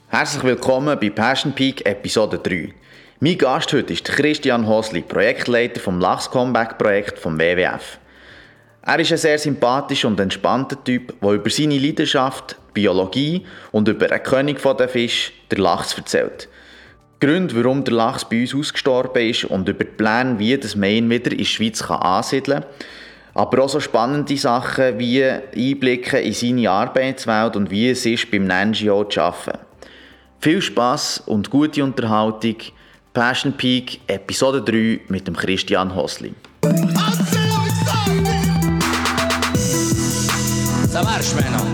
Herzlich willkommen bei Passion Peak Episode 3. Mein Gast heute ist Christian Hosli, Projektleiter vom Lachs-Comeback-Projekt vom WWF. Er ist ein sehr sympathischer und entspannter Typ, der über seine Leidenschaft, Biologie und über den König der Fische, den Lachs, erzählt. Die Gründe, warum der Lachs bei uns ausgestorben ist und über die Pläne, wie das man ihn wieder in der Schweiz ansiedeln kann. Aber auch so spannende Sachen wie Einblicke in seine Arbeitswelt und wie es ist, beim NGO zu arbeiten. Viel Spass und gute Unterhaltung. Passion Peak Episode 3 mit dem Christian Hosli. Ça marche maintenant.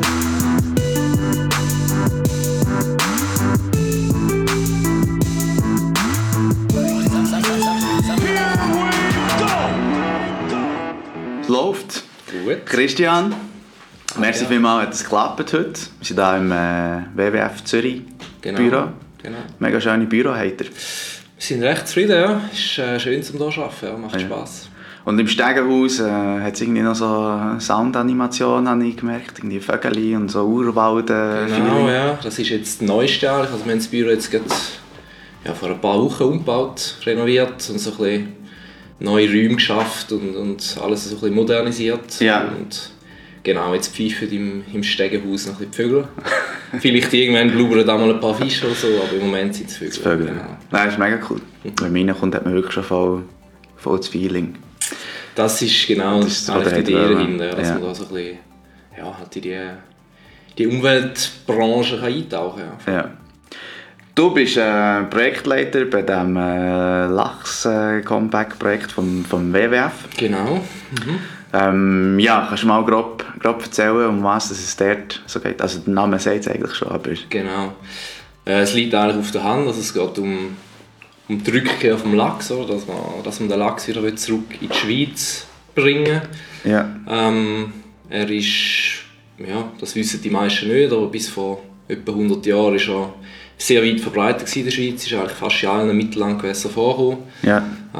Es läuft. Gut. Christian, merci vielmals, dass es geklappt heute. Wir sind hier im WWF Zürich Büro. Genau. Mega schöne Büro habt ihr. Wir sind recht zufrieden, ja. Ist schön zum hier zu arbeiten, ja. Macht Spass. Und im Stegenhaus hat es irgendwie noch so Soundanimation, habe ich gemerkt. Irgendwie Vögel und so Urwald. Genau, ja. Das ist jetzt das Neueste. Also wir haben das Büro jetzt gerade, vor ein paar Wochen umgebaut, renoviert und so ein bisschen neue Räume geschafft und alles so ein bisschen modernisiert. Ja. Und genau, jetzt pfeifen im Stegenhaus noch ein bisschen die Vögel. Vielleicht irgendwann blubbern da mal ein paar Fische oder so, aber im Moment sind es Vögel. Vögel. Genau. Nein, das ist mega cool. Wenn man reinkommt, hat man wirklich schon voll das Feeling. Das ist genau das ist so die Idee dahinter, dass ja. man da so ein bisschen halt in die Umweltbranche eintauchen kann. Ja. Du bist Projektleiter bei dem Lachs-Comeback-Projekt vom WWF. Genau. Kannst du mal grob erzählen, um was es dort so geht? Also der Name sagt es eigentlich schon, aber... Genau. Es liegt eigentlich auf der Hand, also es geht um die Rückkehr vom Lachs, oder? Dass man den Lachs wieder zurück in die Schweiz bringen will. Ja. Er ist, das wissen die meisten nicht, aber bis vor etwa 100 Jahren ist er sehr weit verbreitet in der Schweiz, ist eigentlich fast in allen Mittellandgewässern vorgekommen. Ja.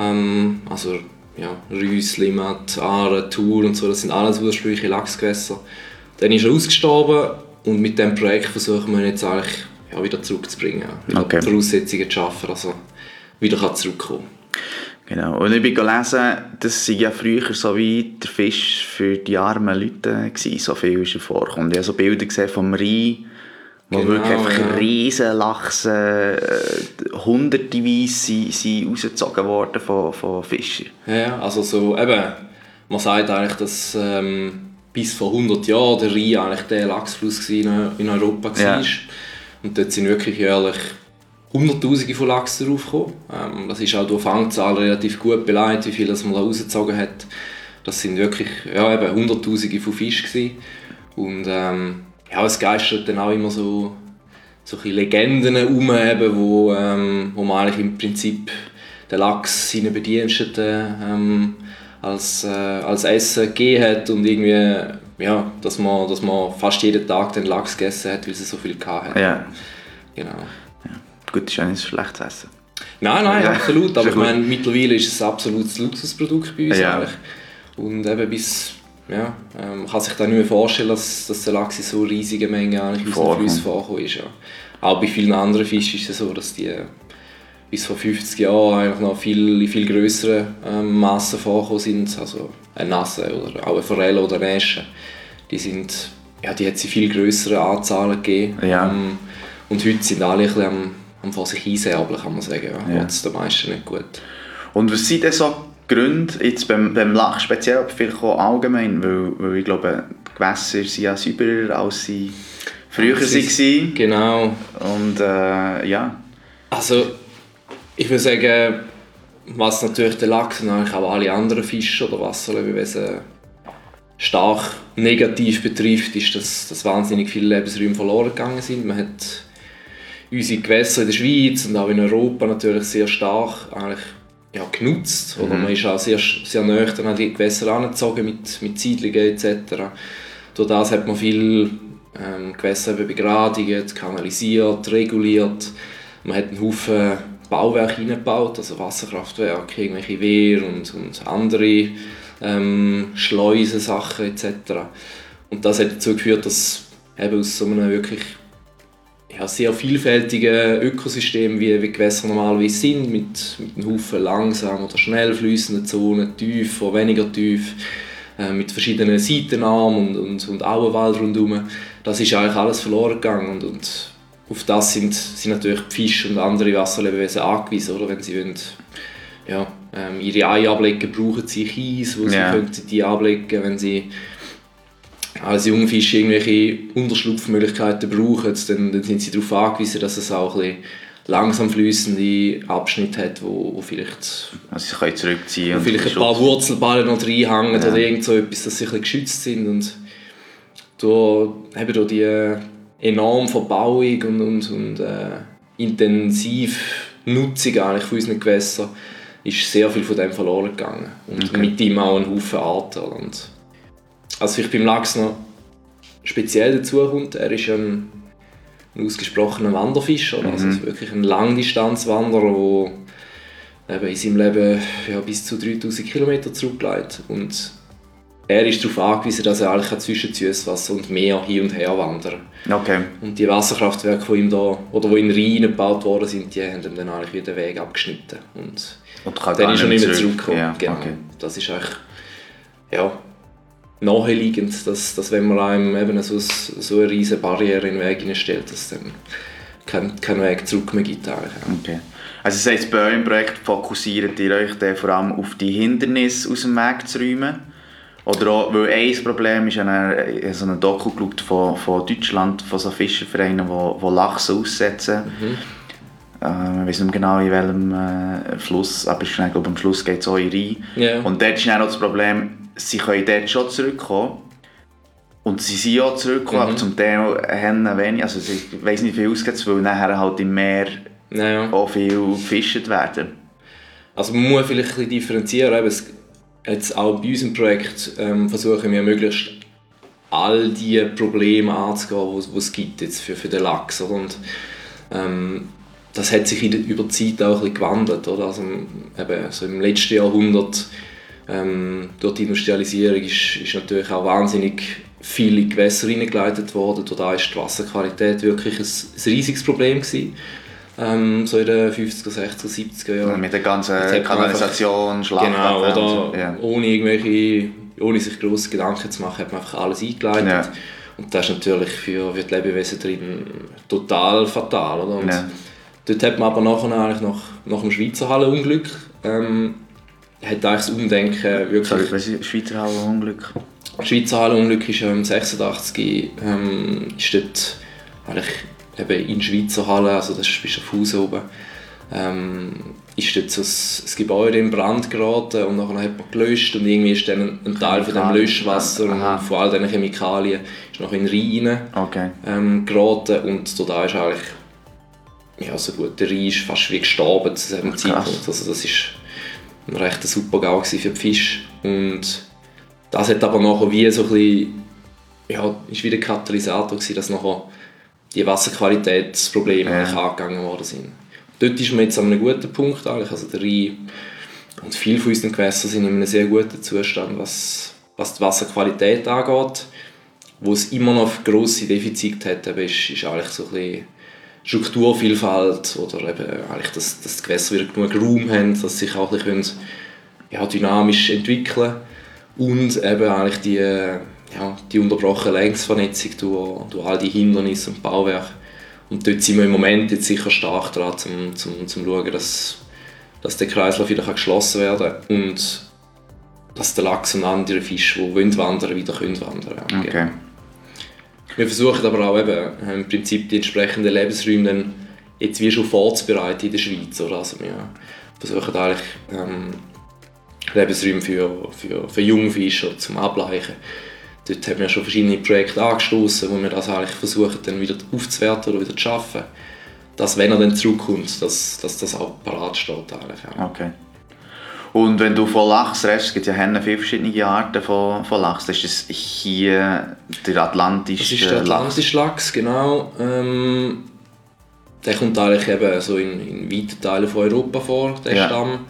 Reuss, Limmat, Aare, Thur und so, das sind alles ursprüngliche Lachsgewässer. Dann ist er ausgestorben und mit diesem Projekt versuchen wir ihn jetzt eigentlich wieder zurückzubringen. Wieder Voraussetzungen zu schaffen, dass er wieder zurückkommen kann. Genau. Und ich bin gelesen, das war ja früher so wie der Fisch für die armen Leute gewesen, so viel ist er vorgekommen. Ich habe so Bilder gesehen vom Rhein, wo wirklich einfach riesen Lachse, hunderteweise sind rausgezogen worden von Fischern. Ja, also so eben, man sagt eigentlich, dass bis vor 100 Jahren der Rhein eigentlich der Lachsfluss in Europa war. Ja. Und dort sind wirklich jährlich Hunderttausende von Lachs draufgekommen. Das ist auch durch Fangzahl relativ gut beleidigt, wie viel das man da rausgezogen hat. Das sind wirklich Hunderttausende von Fischen. Und es geistert dann auch immer so Legenden herum, wo man eigentlich im Prinzip den Lachs seinen Bediensteten als Essen gegeben hat und irgendwie, dass man fast jeden Tag den Lachs gegessen hat, weil sie so viel hatte. Ja. Genau. Ja. Gut, das ist ja nicht so schlecht zu essen. Nein, absolut. Aber ich meine, mittlerweile ist es ein absolutes Luxusprodukt bei uns eigentlich. Und eben man kann sich da nicht mehr vorstellen, dass der Lachs in so riesigen Mengen eigentlich aus dem Fluss vorgekommen ist. Ja. Auch bei vielen anderen Fischen ist es so, dass die bis vor 50 Jahren eigentlich noch viel grösseren Massen vorgekommen sind. Also eine Nasse oder auch eine Forelle oder eine Äsche. Die hat es in viel grösseren Anzahlen gegeben. Ja. Und heute sind alle ein bisschen am vor sich einsäbeln, kann man sagen. Ja. Geht es den meisten nicht gut. Und was sind denn so Gründe, jetzt beim Lachs speziell, aber vielleicht auch allgemein, weil ich glaube, die Gewässer sind ja sauberer, als sie früher waren. Genau. Und Also, ich würde sagen, was natürlich der Lachs und eigentlich auch alle anderen Fische oder Wasserlebewesen stark negativ betrifft, ist, dass wahnsinnig viele Lebensräume verloren gegangen sind. Man hat unsere Gewässer in der Schweiz und auch in Europa natürlich sehr stark eigentlich genutzt. Oder man ist auch sehr, sehr nahe an die Gewässer herangezogen mit Siedlungen etc. Durch das hat man viele Gewässer begradigt, kanalisiert, reguliert. Man hat einen Haufen Bauwerke hineingebaut, also Wasserkraftwerke, irgendwelche Wehr und andere Schleusensachen etc. Und das hat dazu geführt, dass eben aus so einem wirklich sehr vielfältigen Ökosystemen, wie Gewässer normalerweise sind, mit einem Haufen langsam oder schnell fließenden Zonen, tief oder weniger tief, mit verschiedenen Seitenarmen und Auenwald rundherum. Das ist eigentlich alles verloren gegangen und auf das sind natürlich die Fische und andere Wasserlebewesen angewiesen, oder? Wenn sie wollen, ihre Eier ablegen, brauchen sie Kies, wo sie die ablegen, wenn sie als Jungfische irgendwelche Unterschlupfmöglichkeiten brauchen, dann sind sie darauf angewiesen, dass es auch ein bisschen langsam fließende Abschnitte hat, wo vielleicht, also sie können zurückziehen wo und vielleicht ein paar Wurzelballen noch reinhängen oder irgend so etwas, dass sie ein bisschen geschützt sind. Und durch die enorme Verbauung und intensiv Nutzung eigentlich von unseren Gewässern ist sehr viel von dem verloren gegangen. Und mit ihm auch ein Haufen Arten. Und also vielleicht beim Lachs noch speziell dazu kommt, er ist ein ausgesprochener Wanderfisch, oder? Also wirklich ein Langdistanzwanderer, der in seinem Leben bis zu 3000 Kilometer zurücklegt. Und er ist darauf angewiesen, dass er eigentlich zwischen Süßwasser und Meer hin und her wandern kann. Okay. Und die Wasserkraftwerke, die ihm da, oder die in den Rhein gebaut worden sind, die haben ihm dann eigentlich wieder den Weg abgeschnitten. Und dann ist er nicht mehr zurückgekommen. Ja, genau. okay. Das ist eigentlich naheliegend, dass wenn man einem eben so eine riesige Barriere in den Weg stellt, dass es dann keinen Weg zurück mehr gibt. Okay. Also das heisst, bei eurem Projekt fokussiert ihr euch dann vor allem auf die Hindernisse aus dem Weg zu räumen? Oder auch, weil ein Problem ist, ich habe so einen Doku geschaut von Deutschland, von so Fischervereinen, die Lachse aussetzen. Ich weiß nicht genau in welchem Fluss, aber ich glaube, am Schluss geht es auch in den Rhein. Yeah. Und dort ist dann auch das Problem, sie können dort schon zurückkommen. Und sie sind auch zurückgekommen, aber zum Teil haben wenig. Also ich weiss nicht, wie viel ausgeht, weil nachher halt im Meer auch viel gefischt werden. Also man muss vielleicht ein bisschen differenzieren. Jetzt auch bei unserem Projekt versuchen wir möglichst all die Probleme anzugehen, die es gibt jetzt für den Lachs. Und das hat sich über die Zeit auch ein bisschen gewandelt. Oder? Also, eben, so im letzten Jahrhundert durch die Industrialisierung ist natürlich auch wahnsinnig viele Gewässer hineingeleitet worden. Da war die Wasserqualität wirklich ein riesiges Problem gewesen. So in den 50er, 60er, 70er Jahren. Mit der ganzen Kanalisation, Schlagwerk. Genau, oder ohne sich grosse Gedanken zu machen, hat man einfach alles eingeleitet. Ja. Und das ist natürlich für die Lebewesen drin total fatal. Oder? Und dort hat man aber nachher nach dem Schweizer Hallenunglück hat das Umdenken wirklich... Sorry, was ist Schweizer Hallenunglück? Das Schweizer Hallenunglück ist im 86 ist dort eigentlich eben in Schweizer Halle, also das ist bei Schaffhausen oben, ist dort so ein Gebäude in Brand geraten und nachher hat man gelöscht und irgendwie ist dann ein Teil von dem Löschwasser und vor allem diesen Chemikalien ist noch in den Rhein geraten und da ist eigentlich so gut, der Rhein ist fast wie gestorben zu diesem Zeitpunkt. Also das ist ein recht super GAU für die Fische und das hat aber nachher wie so ein bisschen, ist wie der Katalysator gewesen, dass nachher die Wasserqualitätsprobleme angegangen worden sind. Dort ist man jetzt an einem guten Punkt eigentlich. Also der Rhein und viele von unseren Gewässern sind in einem sehr guten Zustand, was die Wasserqualität angeht. Wo es immer noch grosse Defizite hat, ist eigentlich so ein bisschen Strukturvielfalt oder eben eigentlich, dass die Gewässer wieder genug Raum haben, dass sie sich auch ein bisschen dynamisch entwickeln können und eben eigentlich die unterbrochene Längsvernetzung durch all die Hindernisse und Bauwerke. Und dort sind wir im Moment jetzt sicher stark dran, zum schauen, dass der Kreislauf wieder geschlossen werden kann und dass der Lachs und andere Fische, die wandern wollen, wieder wandern können. Okay. Wir versuchen aber auch eben, im Prinzip die entsprechenden Lebensräume dann jetzt wie schon vorzubereiten in der Schweiz. Oder? Also wir versuchen eigentlich Lebensräume für Jungfische zum Ableichen. Dort haben wir schon verschiedene Projekte angestoßen, wo wir das eigentlich versuchen dann wieder aufzuwerten oder wieder zu schaffen. Dass, wenn er dann zurückkommt, dass das auch parat steht. Eigentlich, Okay. Und wenn du von Lachs redest, es gibt ja viele verschiedene Arten von Lachs. Das ist hier der atlantische Lachs. Das ist der atlantische Lachs, genau. Der kommt eigentlich eben so in weiten Teilen von Europa vor, der Stamm.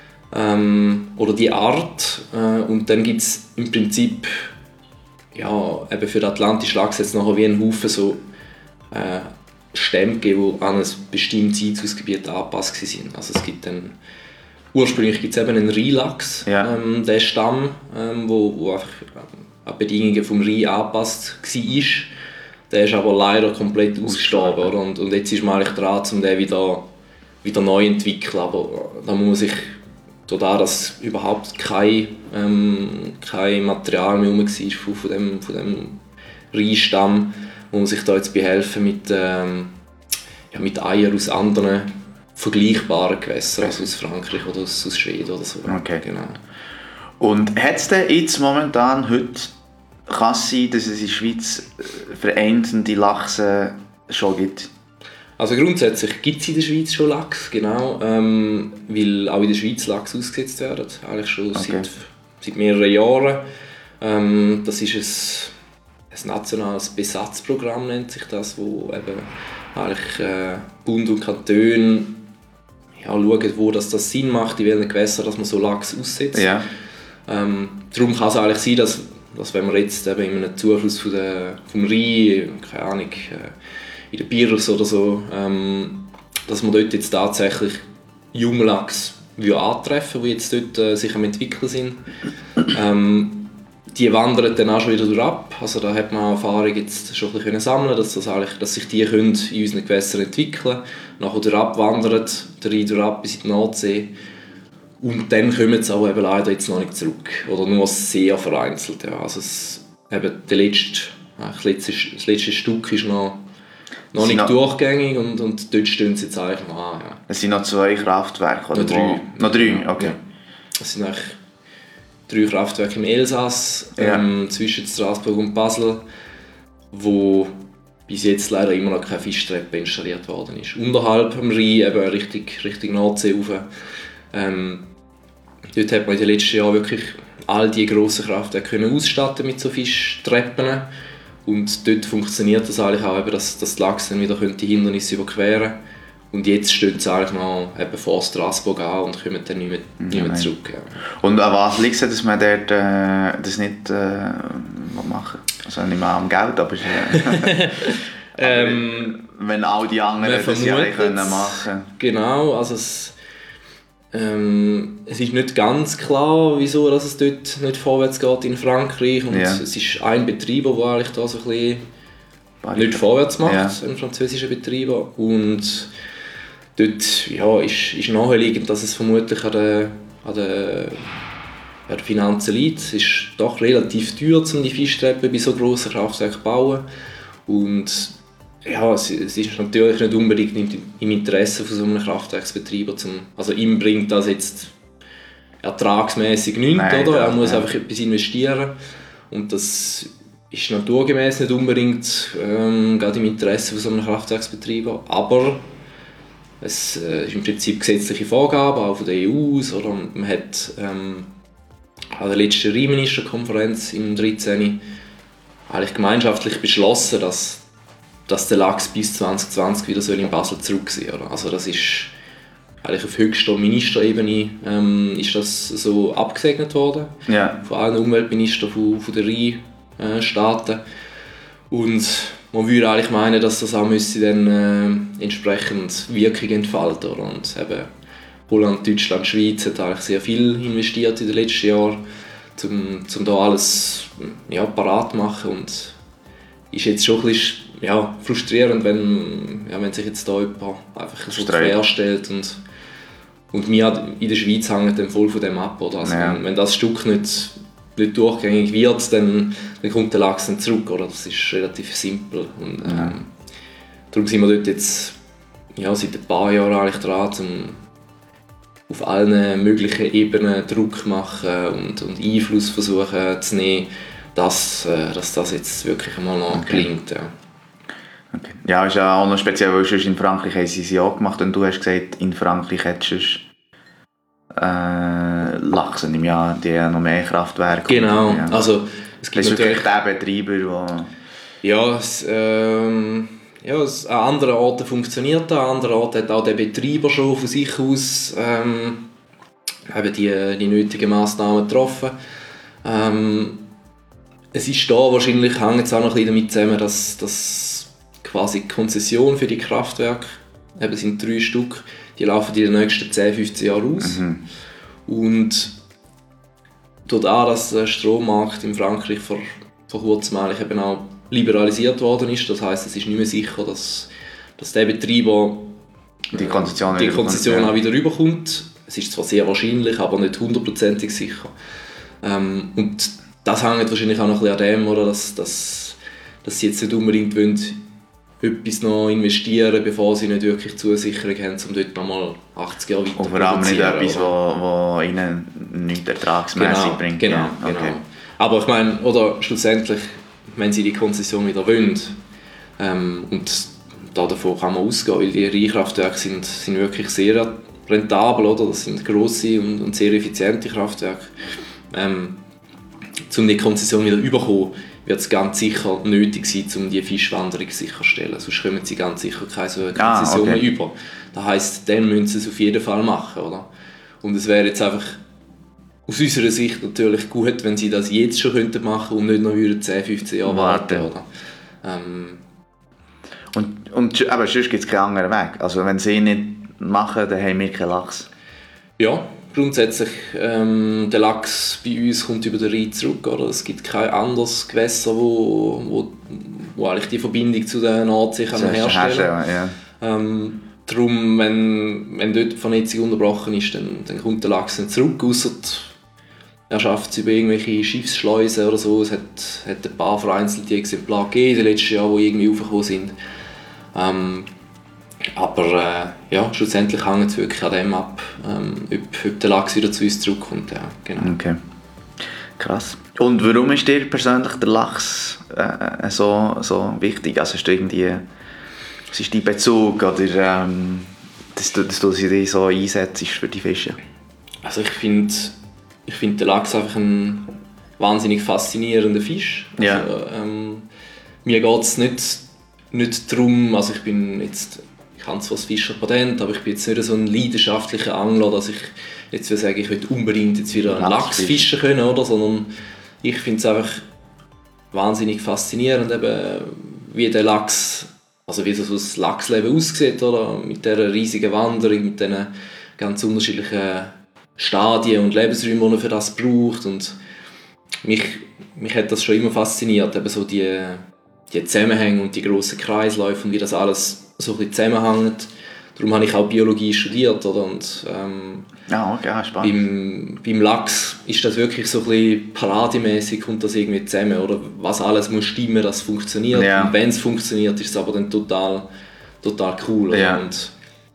Oder die Art. Und dann gibt es im Prinzip eben für den atlantischen Lachs jetzt nachher wie einen Haufen so Stämme gegeben, die an ein bestimmtes Einzugsgebiet angepasst waren. Also es gibt dann, ursprünglich gibt es eben einen Rheinlachs, der Stamm, wo einfach an Bedingungen vom Rhein angepasst war. Der ist aber leider komplett ausgestorben. Oder? Und jetzt ist man eigentlich dran, um den wieder neu zu entwickeln. Aber da muss man sich, dadurch, dass überhaupt kein Material mehr herum war von dem Rheinstamm, muss man sich da jetzt behelfen mit Eiern aus anderen vergleichbaren Gewässern, also aus Frankreich oder aus Schweden oder so. Okay. Genau. Und hat es denn jetzt momentan, heute, kann es sein, dass es in der Schweiz vereinzelte Lachse schon gibt? Also grundsätzlich gibt es in der Schweiz schon Lachs, genau, weil auch in der Schweiz Lachs ausgesetzt werden, eigentlich schon seit mehreren Jahren. Das ist ein nationales Besatzprogramm, nennt sich das, wo eben eigentlich Bund und Kantone schauen, wo das Sinn macht, in welchen Gewässern dass man so Lachs aussetzt. Ja. Darum kann es eigentlich sein, dass wenn man jetzt eben in einem Zufluss vom Rhein, keine Ahnung, in der Biros oder so, dass man dort jetzt tatsächlich junge Lachs antreffen, die jetzt dort sich am entwickeln sind. Die wandern dann auch schon wieder ab. Also da hat man Erfahrung jetzt schon ein bisschen sammeln, dass sich die in unseren Gewässern entwickeln können, nachher durch abwandern, der Rhein durch ab bis in die Nordsee. Und dann kommen sie auch eben leider jetzt noch nicht zurück. Oder nur sehr vereinzelt. Ja. Also das letzte Stück ist noch nicht durchgängig und dort stehen sie jetzt eigentlich noch an. Ja. Es sind noch 2 Kraftwerke? Oder noch 3, okay. Ja. Es sind eigentlich 3 Kraftwerke im Elsass, zwischen Straßburg und Basel, wo bis jetzt leider immer noch keine Fischtreppe installiert worden ist. Unterhalb am Rhein, eben Richtung Nordsee rauf. Dort hat man in den letzten Jahren wirklich all die grossen Kraftwerke ausstatten mit so Fischtreppen. Und dort funktioniert das eigentlich auch, dass die Lachs dann wieder die Hindernisse überqueren können. Und jetzt stehen sie eigentlich noch eben vor Straßburg an und kommen dann nicht mehr zurück. Ja. Und an was liegt es, dass man dort das nicht machen will? Also nicht mehr am Geld, aber wenn all die anderen das ja machen können. Genau, also es ist nicht ganz klar, wieso dass es dort nicht vorwärts geht in Frankreich. Und es ist ein Betreiber, der eigentlich da so ein bisschen nicht vorwärts macht, ein französischer Betreiber. Und dort ist naheliegend, dass es vermutlich an den Finanzen liegt. Es ist doch relativ teuer, um die Fischtreppe bei so grossen Kraftwerken zu bauen. Und es ist natürlich nicht unbedingt im Interesse von so einem Kraftwerksbetreiber. Also ihm bringt das jetzt ertragsmässig nichts, oder? Er muss einfach etwas investieren. Und das ist naturgemäß nicht unbedingt gerade im Interesse von so einem Kraftwerksbetreiber. Aber es ist im Prinzip gesetzliche Vorgabe, auch von der EU aus. Oder? Man hat an der letzten Rheinministerkonferenz im 2013 eigentlich gemeinschaftlich beschlossen, dass der Lachs bis 2020 wieder in Basel zurück sein soll. Also das ist eigentlich auf höchster Ministerebene ist das so abgesegnet worden, von allen Umweltministern von den Rheinstaaten. Und man würde eigentlich meinen, dass das auch dann entsprechend Wirkung entfalten. Oder? Und eben Holland, Deutschland, Schweiz hat eigentlich sehr viel investiert in den letzten Jahren, um da alles parat zu machen. Und ist jetzt schon ein bisschen frustrierend, wenn sich jetzt da jemand einfach so querstellt und wir in der Schweiz hängen dann voll von dem ab. Oder? Also wenn das Stück nicht durchgängig wird, dann kommt der Lachs dann zurück. Oder? Das ist relativ simpel. Und, darum sind wir dort jetzt seit ein paar Jahren eigentlich dran, um auf allen möglichen Ebenen Druck machen und Einfluss versuchen zu nehmen, dass das jetzt wirklich einmal noch gelingt. Ja. Okay. Ja, ist ja auch noch speziell, weil sonst in Frankreich haben sie es auch gemacht und du hast gesagt, in Frankreich hättest du Lachsen im Jahr, die haben noch mehr Kraftwerke. Genau, also es gibt natürlich der Betreiber, an anderen Orten funktioniert das, an anderen Orten hat auch der Betreiber schon von sich aus eben die nötigen Massnahmen getroffen. Es ist da wahrscheinlich, hängt es auch noch ein bisschen damit zusammen, dass quasi die Konzession für die Kraftwerke, eben sind 3 Stück, die laufen in den nächsten 10-15 Jahren aus. Und dadurch, dass der Strommarkt in Frankreich vor kurzem eigentlich eben auch liberalisiert worden ist, das heisst, es ist nicht mehr sicher, dass der Betreiber die Konzession auch wieder rüberkommt. Es ist zwar sehr wahrscheinlich, aber nicht 100% sicher. Und das hängt wahrscheinlich auch noch ein bisschen an dem, oder, dass sie jetzt nicht unbedingt wollen, etwas noch investieren, bevor sie nicht wirklich Zusicherung haben, um dort nochmal 80 Jahre weiter zu produzieren. Und vor allem nicht etwas, was ihnen nichts ertragsmässig bringt. Genau. Aber ich meine, oder schlussendlich, wenn sie die Konzession wieder wollen, und davon kann man ausgehen, weil die Rheinkraftwerke sind wirklich sehr rentabel, oder? Das sind grosse und sehr effiziente Kraftwerke. Um die Konzession wieder zu bekommen, wird es ganz sicher nötig sein, um die Fischwanderung sicherzustellen. Sonst kommen sie ganz sicher keine so Konzession mehr über. Das heisst, dann müssen sie es auf jeden Fall machen. Oder? Und es wäre jetzt einfach aus unserer Sicht natürlich gut, wenn sie das jetzt schon machen könnten und nicht noch 10-15 Jahre warten. Oder? Aber sonst gibt es keinen anderen Weg. Also wenn sie nicht machen, dann haben wir keinen Lachs. Ja, grundsätzlich, der Lachs bei uns kommt über den Rhein zurück. Oder? Es gibt kein anderes Gewässer, wo eigentlich die Verbindung zu der Nordsee herstellen kann. Darum, wenn dort die Vernetzung unterbrochen ist, dann kommt der Lachs nicht zurück, ausser er schafft es über irgendwelche Schiffsschleusen oder so. Es hat ein paar vereinzelte Exemplare gegeben in den letzten Jahren, die irgendwie aufgekommen sind. Aber schlussendlich hängt es wirklich an dem ab, ob der Lachs wieder zu uns zurückkommt. Ja, genau. Okay. Krass. Und warum ist dir persönlich der Lachs so wichtig? Also hast du irgendwie, was ist dein Bezug oder dass du dich so einsetzt für die Fische? Also ich finde den Lachs einfach ein wahnsinnig faszinierender Fisch. Ja. Also, mir geht es nicht darum, also ich habe zwar das Fischerpatent, aber ich bin jetzt nicht so ein leidenschaftlicher Angler, dass ich jetzt will sagen, ich will unbedingt jetzt wieder einen Lachs fischen können, oder? Sondern ich finde es einfach wahnsinnig faszinierend, eben, wie der Lachs, also wie so das Lachsleben aussieht, oder? Mit dieser riesigen Wanderung, mit diesen ganz unterschiedlichen Stadien und Lebensräume, die er für das braucht. Und mich hat das schon immer fasziniert, eben so die Zusammenhänge und die grossen Kreisläufe und wie das alles so ein bisschen zusammenhängt. Darum habe ich auch Biologie studiert. Oder? Und, spannend. Beim Lachs ist das wirklich so ein bisschen parademäßig, kommt das irgendwie zusammen. Oder was alles muss stimmen, dass es funktioniert. Ja. Und wenn es funktioniert, ist es aber dann total cool. Ja. Und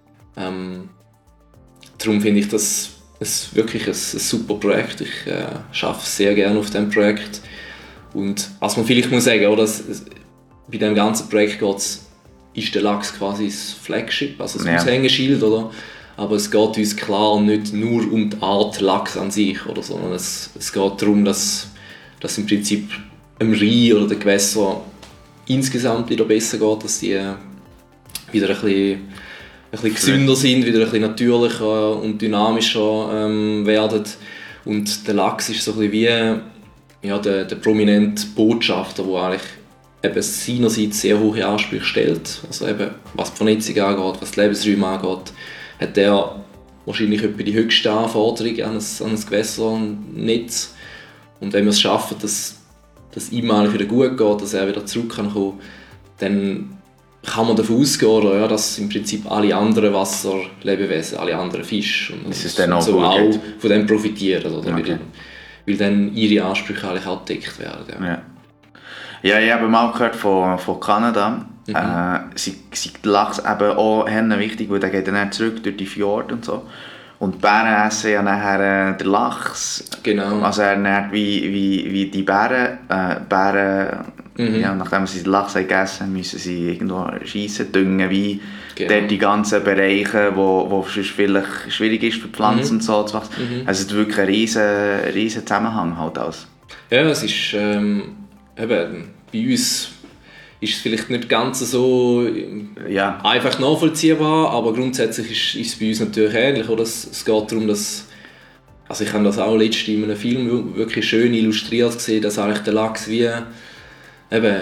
darum finde ich das ist wirklich ein super Projekt. Ich arbeite sehr gerne auf diesem Projekt. Und was man vielleicht muss sagen, oder, bei diesem ganzen Projekt ist der Lachs quasi das Flagship, also das Aushängeschild, oder? Aber es geht uns klar nicht nur um die Art Lachs an sich, oder, sondern es geht darum, dass im Prinzip dem Rhein oder den Gewässern insgesamt wieder besser geht, dass die wieder ein bisschen gesünder sind, wieder ein bisschen natürlicher und dynamischer werden. Und der Lachs ist so ein bisschen wie der prominente Botschafter, der eigentlich eben seinerseits sehr hohe Ansprüche stellt. Also eben, was die Vernetzung angeht, was die Lebensräume angeht, hat er wahrscheinlich etwa die höchste Anforderung an ein Gewässernetz. Und wenn wir es schaffen, dass ihm eigentlich wieder gut geht, dass er wieder zurück kann kommen, dann kann man davon ausgehen, dass im Prinzip alle anderen Wasserlebewesen, alle anderen Fische und so auch von dem profitieren. Oder? Okay. Weil dann ihre Ansprüche eigentlich auch gedeckt werden. Ja, ich habe mal gehört von Kanada. Sei der Lachs eben auch wichtig, weil der geht dann zurück durch die Fjorde und so. Und die Bären essen ja nachher den Lachs. Genau. Also er ernährt wie die Bären. Ja, nachdem sie den Lachs gegessen müssen sie irgendwo schiessen, düngen, wie dort die ganzen Bereiche, wo es vielleicht schwierig ist für Pflanzen und so zu wachsen. Also es ist wirklich ein riesen Zusammenhang halt alles. Ja, es ist eben, bei uns ist es vielleicht nicht ganz so einfach nachvollziehbar, aber grundsätzlich ist es bei uns natürlich ähnlich. Oder? Es geht darum, dass, also ich habe das auch letztens in einem Film wirklich schön illustriert gesehen, dass eigentlich der Lachs wie eben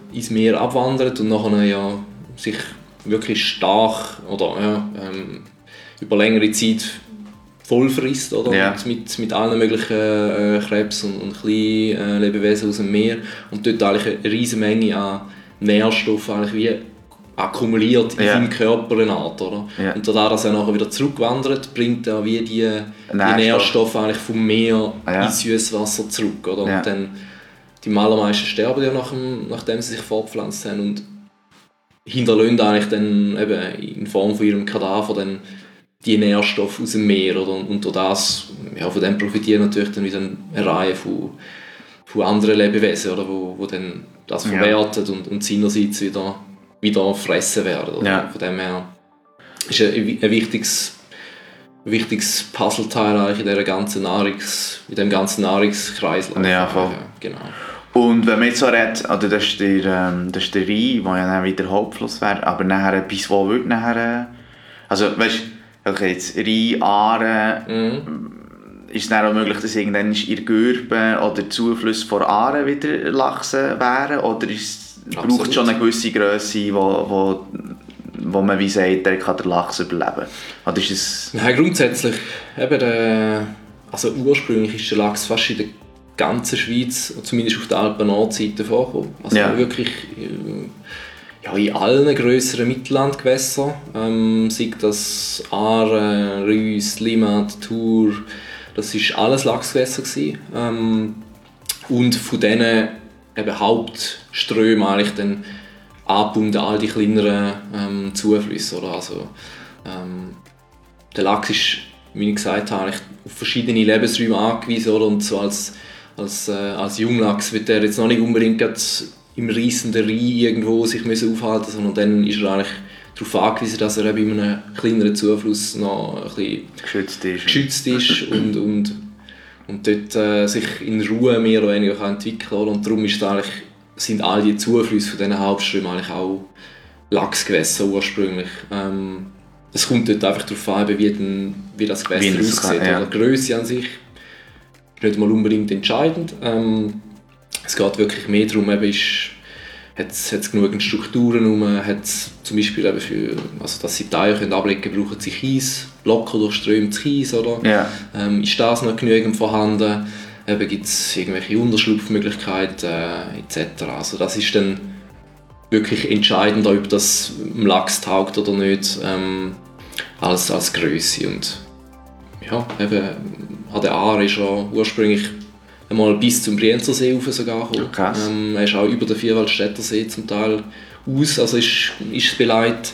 ins Meer abwandert und nachher ja sich wirklich stark oder über längere Zeit voll frisst, oder? Ja. Mit allen möglichen Krebs und kleinen Lebewesen aus dem Meer und dort eigentlich eine riesige Menge an Nährstoffen eigentlich wie akkumuliert in seinem Körper eine Art, oder? Ja. Und dadurch, dass er nachher wieder zurückwandert, bringt er wie die Nährstoffe eigentlich vom Meer ins Süßwasser zurück, oder? Und dann die allermeisten sterben ja nachdem sie sich fortgepflanzt haben und hinterlassen eigentlich dann eben in Form von ihrem Kadaver dann die Nährstoffe aus dem Meer, oder? Und durch das, von dem profitieren natürlich dann wieder eine Reihe von anderen Lebewesen, oder? Wo dann das verwerten und seinerseits wieder fressen werden. Oder? Ja. Von dem her ist ein wichtiges Puzzleteil eigentlich in dem ganzen Nahrungskreislauf. Ja, voll. Genau. Und wenn man jetzt so redet, oder das ist der Rhein, der ja dann wieder Hauptfluss wäre, aber nachher bis wo wird nachher, also weißt du, okay, jetzt Rhein, Aare, ist es dann auch möglich, dass irgendwann in der Gürben oder Zuflüsse von Aare wieder Lachse wären, oder braucht es schon eine gewisse Grösse, wo man wie sagt, der kann der Lachs überleben? Oder ist es... Nein, grundsätzlich, eben also ursprünglich ist der Lachs fast in der ganzen Schweiz, zumindest auf der Alpen-Nordseite vorgekommen. Also wirklich in allen grösseren Mittellandgewässern, sei das Aare, Reuss, Limmat, Thur, das war alles Lachsgewässer gewesen. Und von diesen Hauptströmen eigentlich dann angebunden all die kleineren Zuflüsse. Oder? Also, der Lachs ist, wie ich gesagt habe, auf verschiedene Lebensräume angewiesen. Oder? Und so als Junglachs wird er jetzt noch nicht unbedingt im reissenden Rhein irgendwo sich aufhalten, sondern dann ist er eigentlich darauf angewiesen, dass er eben in einem kleineren Zufluss noch ein bisschen geschützt ist und dort sich in Ruhe mehr oder weniger entwickeln kann. Und darum sind all die Zuflüsse von diesen Hauptströmen eigentlich auch Lachsgewässer ursprünglich. Es kommt dort einfach darauf an, wie das Gewässer aussieht. Ja. Die Grösse an sich ist nicht mal unbedingt entscheidend. Es geht wirklich mehr darum, hat es genügend Strukturen, zum Beispiel eben dass sie die Eier ablegen können, brauchen sie Kies, locker durchströmtes Kies, oder? Ja. Ist das noch genügend vorhanden? Gibt es irgendwelche Unterschlupfmöglichkeiten etc. Also das ist dann wirklich entscheidend, ob das dem Lachs taugt oder nicht, als Grösse. Und ja, eben, an der Aare ist er ursprünglich einmal bis zum Brienzersee rauf sogar gekommen. Er ist auch über den Vierwaldstätter See zum Teil aus, also ist es beleidigt.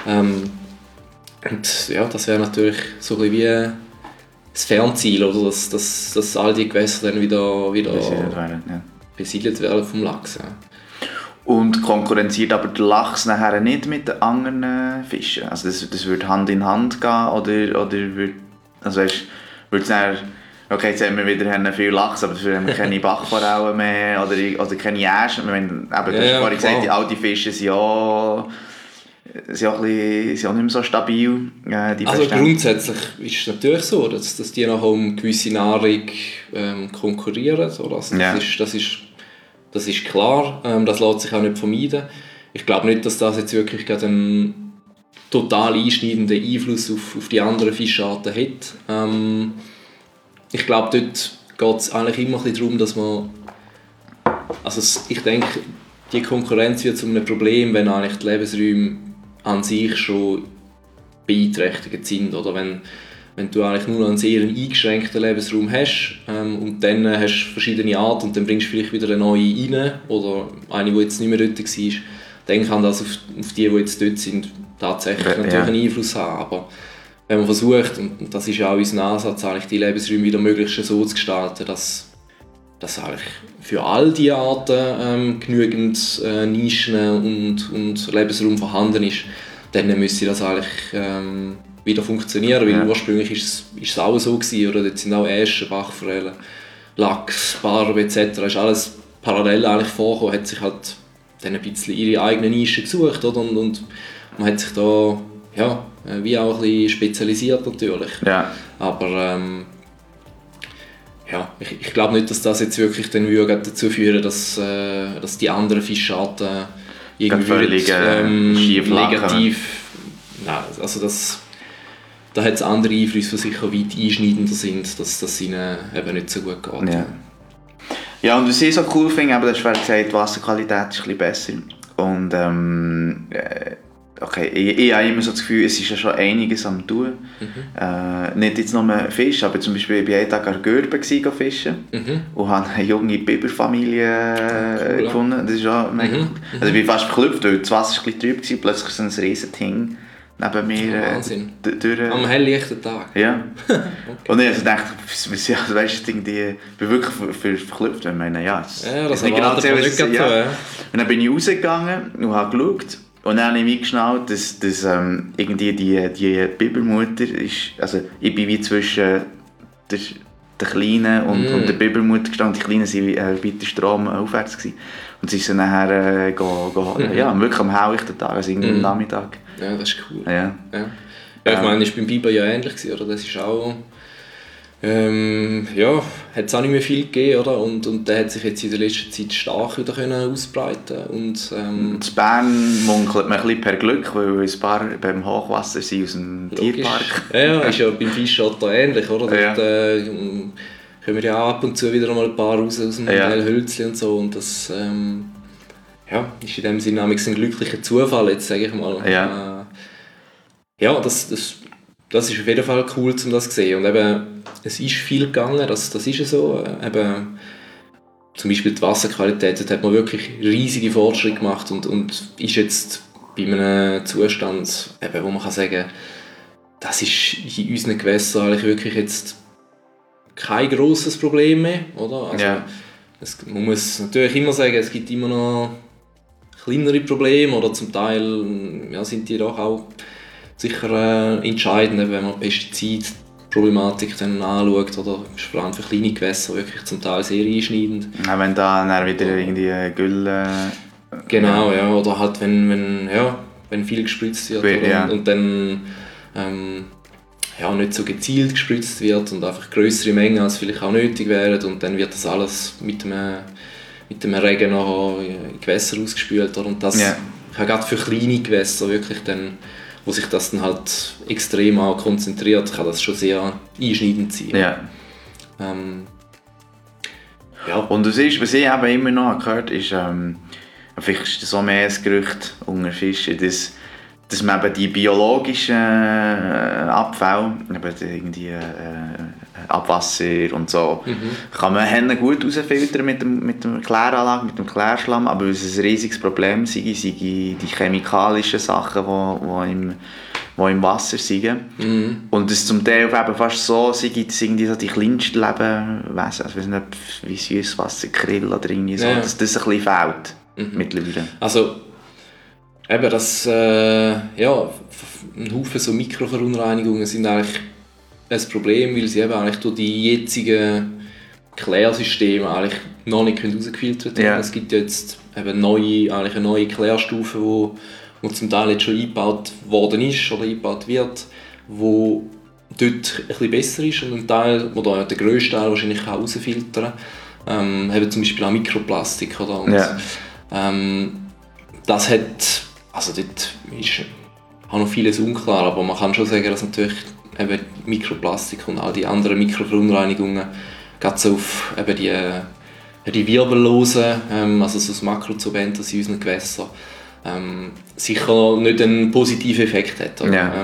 Und ja, das wäre natürlich so ein bisschen wie das Fernziel, oder? Dass all die Gewässer dann wieder besiedelt werden vom Lachs. Ja. Und konkurrenziert aber der Lachs nachher nicht mit den anderen Fischen? Also das würde Hand in Hand gehen, oder würde es dann... Okay, jetzt haben wir wieder viel Lachs, aber dafür haben wir keine Bachforellen mehr oder keine Äschen. Du hast vorhin gesagt, all die Fische sind auch nicht mehr so stabil. Also grundsätzlich ist es natürlich so, dass die nachher um gewisse Nahrung konkurrieren. Oder? Also das ist klar, das lässt sich auch nicht vermeiden. Ich glaube nicht, dass das jetzt wirklich gerade einen total einschneidenden Einfluss auf die anderen Fischarten hat. Ich glaube, dort geht es eigentlich immer ein bisschen darum, dass man... Also ich denke, die Konkurrenz wird zu einem Problem, wenn eigentlich die Lebensräume an sich schon beeinträchtigt sind. Oder wenn du eigentlich nur einen sehr eingeschränkten Lebensraum hast und dann hast du verschiedene Arten und dann bringst du vielleicht wieder eine neue rein oder eine, die jetzt nicht mehr dort war, dann kann das auf die jetzt dort sind, tatsächlich natürlich einen Einfluss haben. Aber wenn man versucht, und das ist ja auch unser Ansatz, eigentlich die Lebensräume wieder möglichst so zu gestalten, dass eigentlich für all diese Arten genügend Nischen und Lebensraum vorhanden ist, dann müsste das eigentlich wieder funktionieren, weil ursprünglich ist es auch so gewesen, oder? Dort sind auch Äschen, Bachforellen, Lachs, Barbe etc. ist alles parallel eigentlich vorgekommen, hat sich halt dann ein bisschen ihre eigene Nische gesucht, oder? Und man hat sich da wie auch ein bisschen spezialisiert natürlich. Ja. Aber ja, ich glaube nicht, dass das jetzt wirklich dann dazu führen, dass die anderen Fischarten irgendwie negativ... Nein, also da hat es andere Einflüsse, die sicher weit einschneidender sind, dass das ihnen eben nicht so gut geht. Ja. Ja, und was ich so cool finde, aber das ist, gesagt, die Wasserqualität ist ein bisschen besser. Und okay, ich habe immer so das Gefühl, es ist ja schon einiges am tun. Nicht jetzt nur Fisch, aber zum Beispiel ich war einen Tag an Görben fischen und habe eine junge Biberfamilie gefunden. Das ist auch mega cool. Also ich bin fast verklüpft, weil das Wasser war ein bisschen trüb, plötzlich so ein riesen Ding neben mir. Wahnsinn. Am helllichten Tag. Ja. Okay. Und ich dachte, weißt du, ich bin wirklich verklüpft. Ich meine, ja, das nicht genau so. Und dann bin ich rausgegangen und habe geschaut. Und dann habe ich wie geschnallt, dass irgendwie die Bibermutter ist, also ich bin wie zwischen der Kleinen und der Bibermutter gestanden. Die Kleinen waren weiter Strom aufwärts gewesen. Und sie ist dann nachher geholt. Ja, wirklich am helllichten Tag, also irgendwie am Nachmittag. Ja, das ist cool. Ja. Ich meine, das war beim Biber ja ähnlich, oder? Das ist auch... hat es auch nicht mehr viel gegeben, oder? Und der hat sich jetzt in der letzten Zeit stark wieder ausbreiten und in Bern munkelt man ein bisschen per Glück, weil ein paar beim Hochwasser sind aus dem Tierpark. Ja, ist ja beim Fischotter ähnlich, oder? Ja. Dort kommen ja ab und zu wieder mal ein paar raus aus dem Modell Hölzli und so, und das ist in dem Sinne ein glücklicher Zufall, jetzt sage ich mal. Das ist auf jeden Fall cool, um das zu sehen. Und eben, es ist viel gegangen, das ist ja so. Eben, zum Beispiel die Wasserqualität, dort hat man wirklich riesige Fortschritte gemacht und ist jetzt bei einem Zustand, eben, wo man kann sagen, das ist in unseren Gewässern eigentlich wirklich jetzt kein grosses Problem mehr, oder? Also, man muss natürlich immer sagen, es gibt immer noch kleinere Probleme, oder zum Teil sind die doch auch sicher entscheidend, wenn man Pestizidproblematik dann anschaut, oder vor allem für kleine Gewässer wirklich zum Teil sehr einschneidend. Ja, wenn da dann wieder irgendwie Gülle... Genau, ja, oder halt wenn viel gespritzt wird und dann nicht so gezielt gespritzt wird und einfach größere Mengen als vielleicht auch nötig wären, und dann wird das alles mit dem Regen nachher in Gewässer ausgespült, oder? Und das kann gerade für kleine Gewässer wirklich dann, wo sich das dann halt extrem auch konzentriert, kann das schon sehr einschneidend sein. Ja. Und was ich eben immer noch gehört habe, ist, vielleicht ist das auch mehr ein Gerücht unter Fischen, dass man eben die biologischen Abfälle, eben irgendwie Abwasser und so, kann man gut rausfiltern mit der Kläranlage, mit dem Klärschlamm, aber es ist ein riesiges Problem, sei die chemikalischen Sachen, die im Wasser sind. Und es zum Teil eben fast so, sei irgendwie so die kleinsten Lebewesen, also ich weiß nicht, wie Süßwasser, Krill oder irgendwie so, dass das ein bisschen fehlt mittlerweile. Also eben das, ein Haufen so Mikroverunreinigungen sind eigentlich ein Problem, weil sie eben eigentlich durch die jetzigen Klärsysteme eigentlich noch nicht herausgefiltert werden. Es gibt jetzt eben eine neue Klärstufe, wo zum Teil jetzt schon eingebaut worden ist oder eingebaut wird, wo dort ein bisschen besser ist und ein Teil, oder der grösste Teil wahrscheinlich kann rausfiltern, eben zum Beispiel auch Mikroplastik, oder? Und, das hat, also dort ist auch noch vieles unklar, aber man kann schon sagen, dass natürlich eben Mikroplastik und all die anderen Mikroverunreinigungen gerade so auf eben die wirbellosen, also so das Makrozobentos in unseren Gewässern, sicher nicht einen positiven Effekt hat.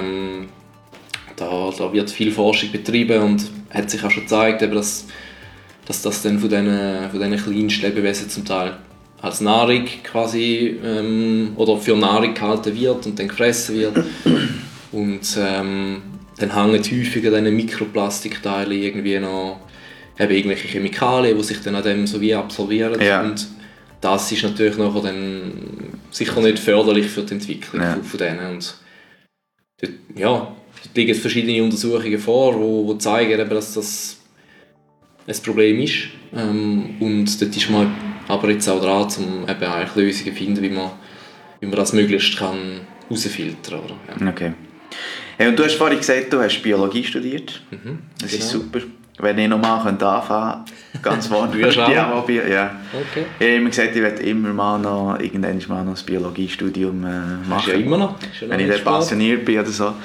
Da wird viel Forschung betrieben und hat sich auch schon gezeigt, eben, dass das dann von diesen kleinsten Lebewesen zum Teil als Nahrung quasi oder für Nahrung gehalten wird und dann gefressen wird. Und dann hängen häufig an diesen Mikroplastikteilen irgendwie noch irgendwelche Chemikalien, die sich dann an dem so wie absorbieren. Und das ist natürlich nachher dann sicher nicht förderlich für die Entwicklung von denen. Und dort liegen verschiedene Untersuchungen vor, die zeigen, eben, dass das ein Problem ist. Und dort ist man aber jetzt auch dran, um eben eigentlich Lösungen zu finden, wie man das möglichst herausfiltern kann. Okay. Hey, und du hast vorhin gesagt, du hast Biologie studiert. Das ist super. wenn ich nochmal anfangen könnte, ganz vorne. Ja. Ja. Okay. Ich habe immer gesagt, ich werde immer mal noch, irgendwann mal noch ein Biologiestudium machen. Ist ja immer noch. Wenn ich dann passioniert bin oder so.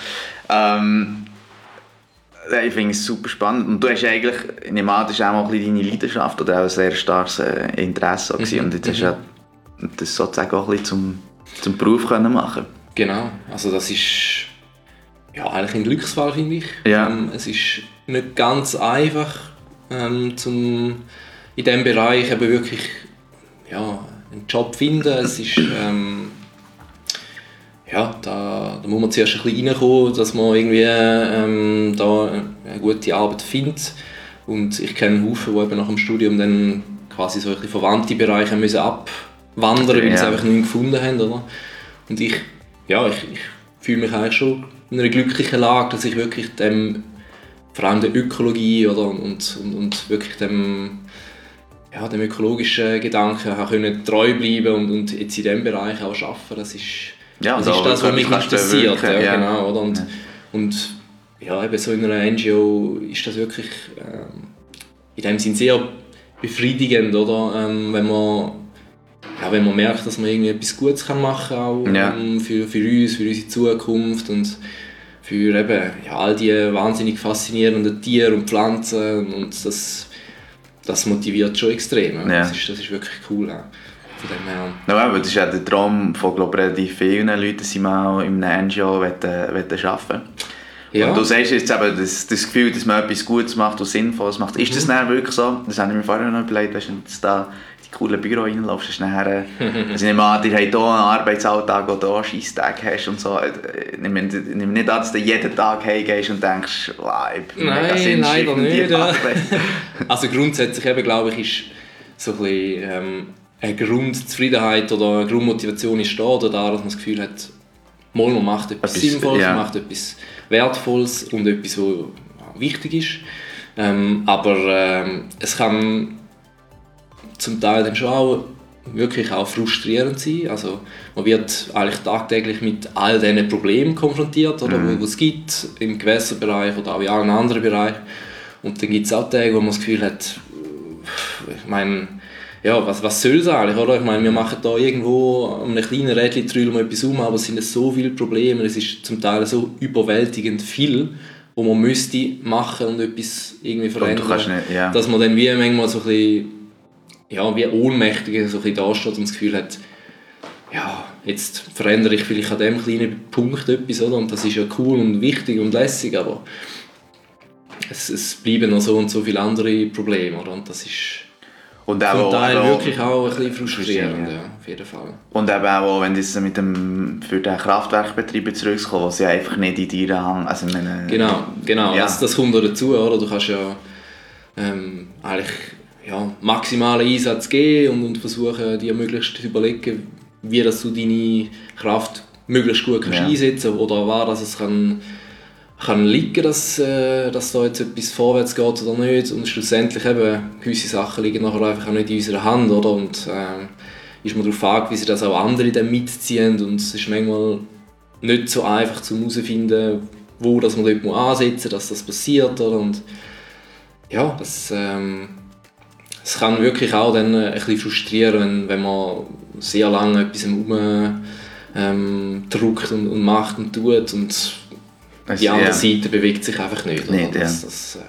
Ich finde es super spannend. Und du hast eigentlich, ich nehme an, das war auch ein bisschen deine Leidenschaft oder auch ein sehr starkes Interesse. Und jetzt hast du ja das sozusagen auch ein bisschen zum Beruf können machen. Genau, also das ist ja eigentlich ein Glücksfall, finde ich. Ja. Es ist nicht ganz einfach, in diesem Bereich eben wirklich einen Job zu finden. Es ist, da muss man zuerst ein bisschen reinkommen, dass man irgendwie da eine gute Arbeit findet. Und ich kenne Haufen, die eben nach dem Studium dann quasi so ein bisschen verwandte Bereiche müssen abwandern, weil sie es einfach nicht gefunden haben. Oder? Und ich fühle mich eigentlich schon in einer glücklichen Lage, dass ich wirklich vor allem der Ökologie und wirklich dem ökologischen Gedanken treu bleiben und jetzt in diesem Bereich auch arbeiten. Das ist das, was mich interessiert. Ja, genau, oder? Und eben so in einer NGO ist das wirklich in dem Sinn sehr befriedigend, oder? Wenn man merkt, dass man irgendwie etwas Gutes machen kann, auch für uns, für unsere Zukunft und für eben, all die wahnsinnig faszinierenden Tiere und Pflanzen, und das motiviert schon extrem. Ja. Das ist wirklich cool. Von dem her. No, das ist ja der Traum von, glaube ich, relativ vielen Leuten, dass sie mal in einem NGO arbeiten wollen. Ja. Und du sagst jetzt eben das Gefühl, dass man etwas Gutes macht und Sinnvolles macht. Ist das dann wirklich so? Das habe ich mir vorher noch überlegt, wenn du jetzt da in die coolen Büro reinlaufst, ist nachher, also ich nehme an, ihr habt hier einen Arbeitsalltag, wo du auch Scheisstage hast und so. Ich nehme nicht an, dass du jeden Tag heimgehst und denkst, wow, ich bin mega leider nicht. Ja. Also grundsätzlich eben, glaube ich, ist so ein bisschen eine Grundzufriedenheit oder eine Grundmotivation ist da, oder da, dass man das Gefühl hat, man macht etwas Sinnvolles, man macht etwas Wertvolles und etwas, was wichtig ist. Aber es kann zum Teil dann schon auch wirklich auch frustrierend sein. Also man wird eigentlich tagtäglich mit all diesen Problemen konfrontiert, oder, die es gibt, im Gewässerbereich oder auch in allen anderen Bereichen. Und dann gibt es auch Tage, wo man das Gefühl hat, ich meine, was soll es eigentlich, oder? Ich meine, wir machen da irgendwo an einem kleinen Rädchen trüllen wir etwas aber es sind so viele Probleme, es ist zum Teil so überwältigend viel, wo man müsste machen und etwas irgendwie verändern, dass man dann wie manchmal so ein bisschen, wie ohnmächtig so ein bisschen dasteht und das Gefühl hat, jetzt verändere ich vielleicht an diesem kleinen Punkt etwas, oder? Und das ist ja cool und wichtig und lässig, aber es bleiben noch so und so viele andere Probleme, oder? Und das ist und zum Teil wirklich auch ein bisschen frustrierend, auf jeden Fall. Und eben auch, wenn das mit dem für den Kraftwerkbetreiber zurückkommt, was ja einfach nicht in deiner Hand, also Genau. Das kommt auch dazu, oder? Du kannst ja eigentlich maximalen Einsatz geben und versuchen, dir möglichst zu überlegen, wie dass du deine Kraft möglichst gut einsetzen kannst oder was es kann liegen, dass da jetzt etwas vorwärts geht oder nicht, und schlussendlich eben gewisse Sachen liegen nachher einfach auch nicht in unserer Hand, oder? Und ist man darauf angewiesen, dass auch andere dann mitziehen, und es ist manchmal nicht so einfach zu herausfinden, wo dass man dort ansetzen muss, dass das passiert, oder? Und es kann wirklich auch dann ein bisschen frustrieren, wenn man sehr lange etwas drückt und macht und tut, und die andere Seite bewegt sich einfach nicht. Das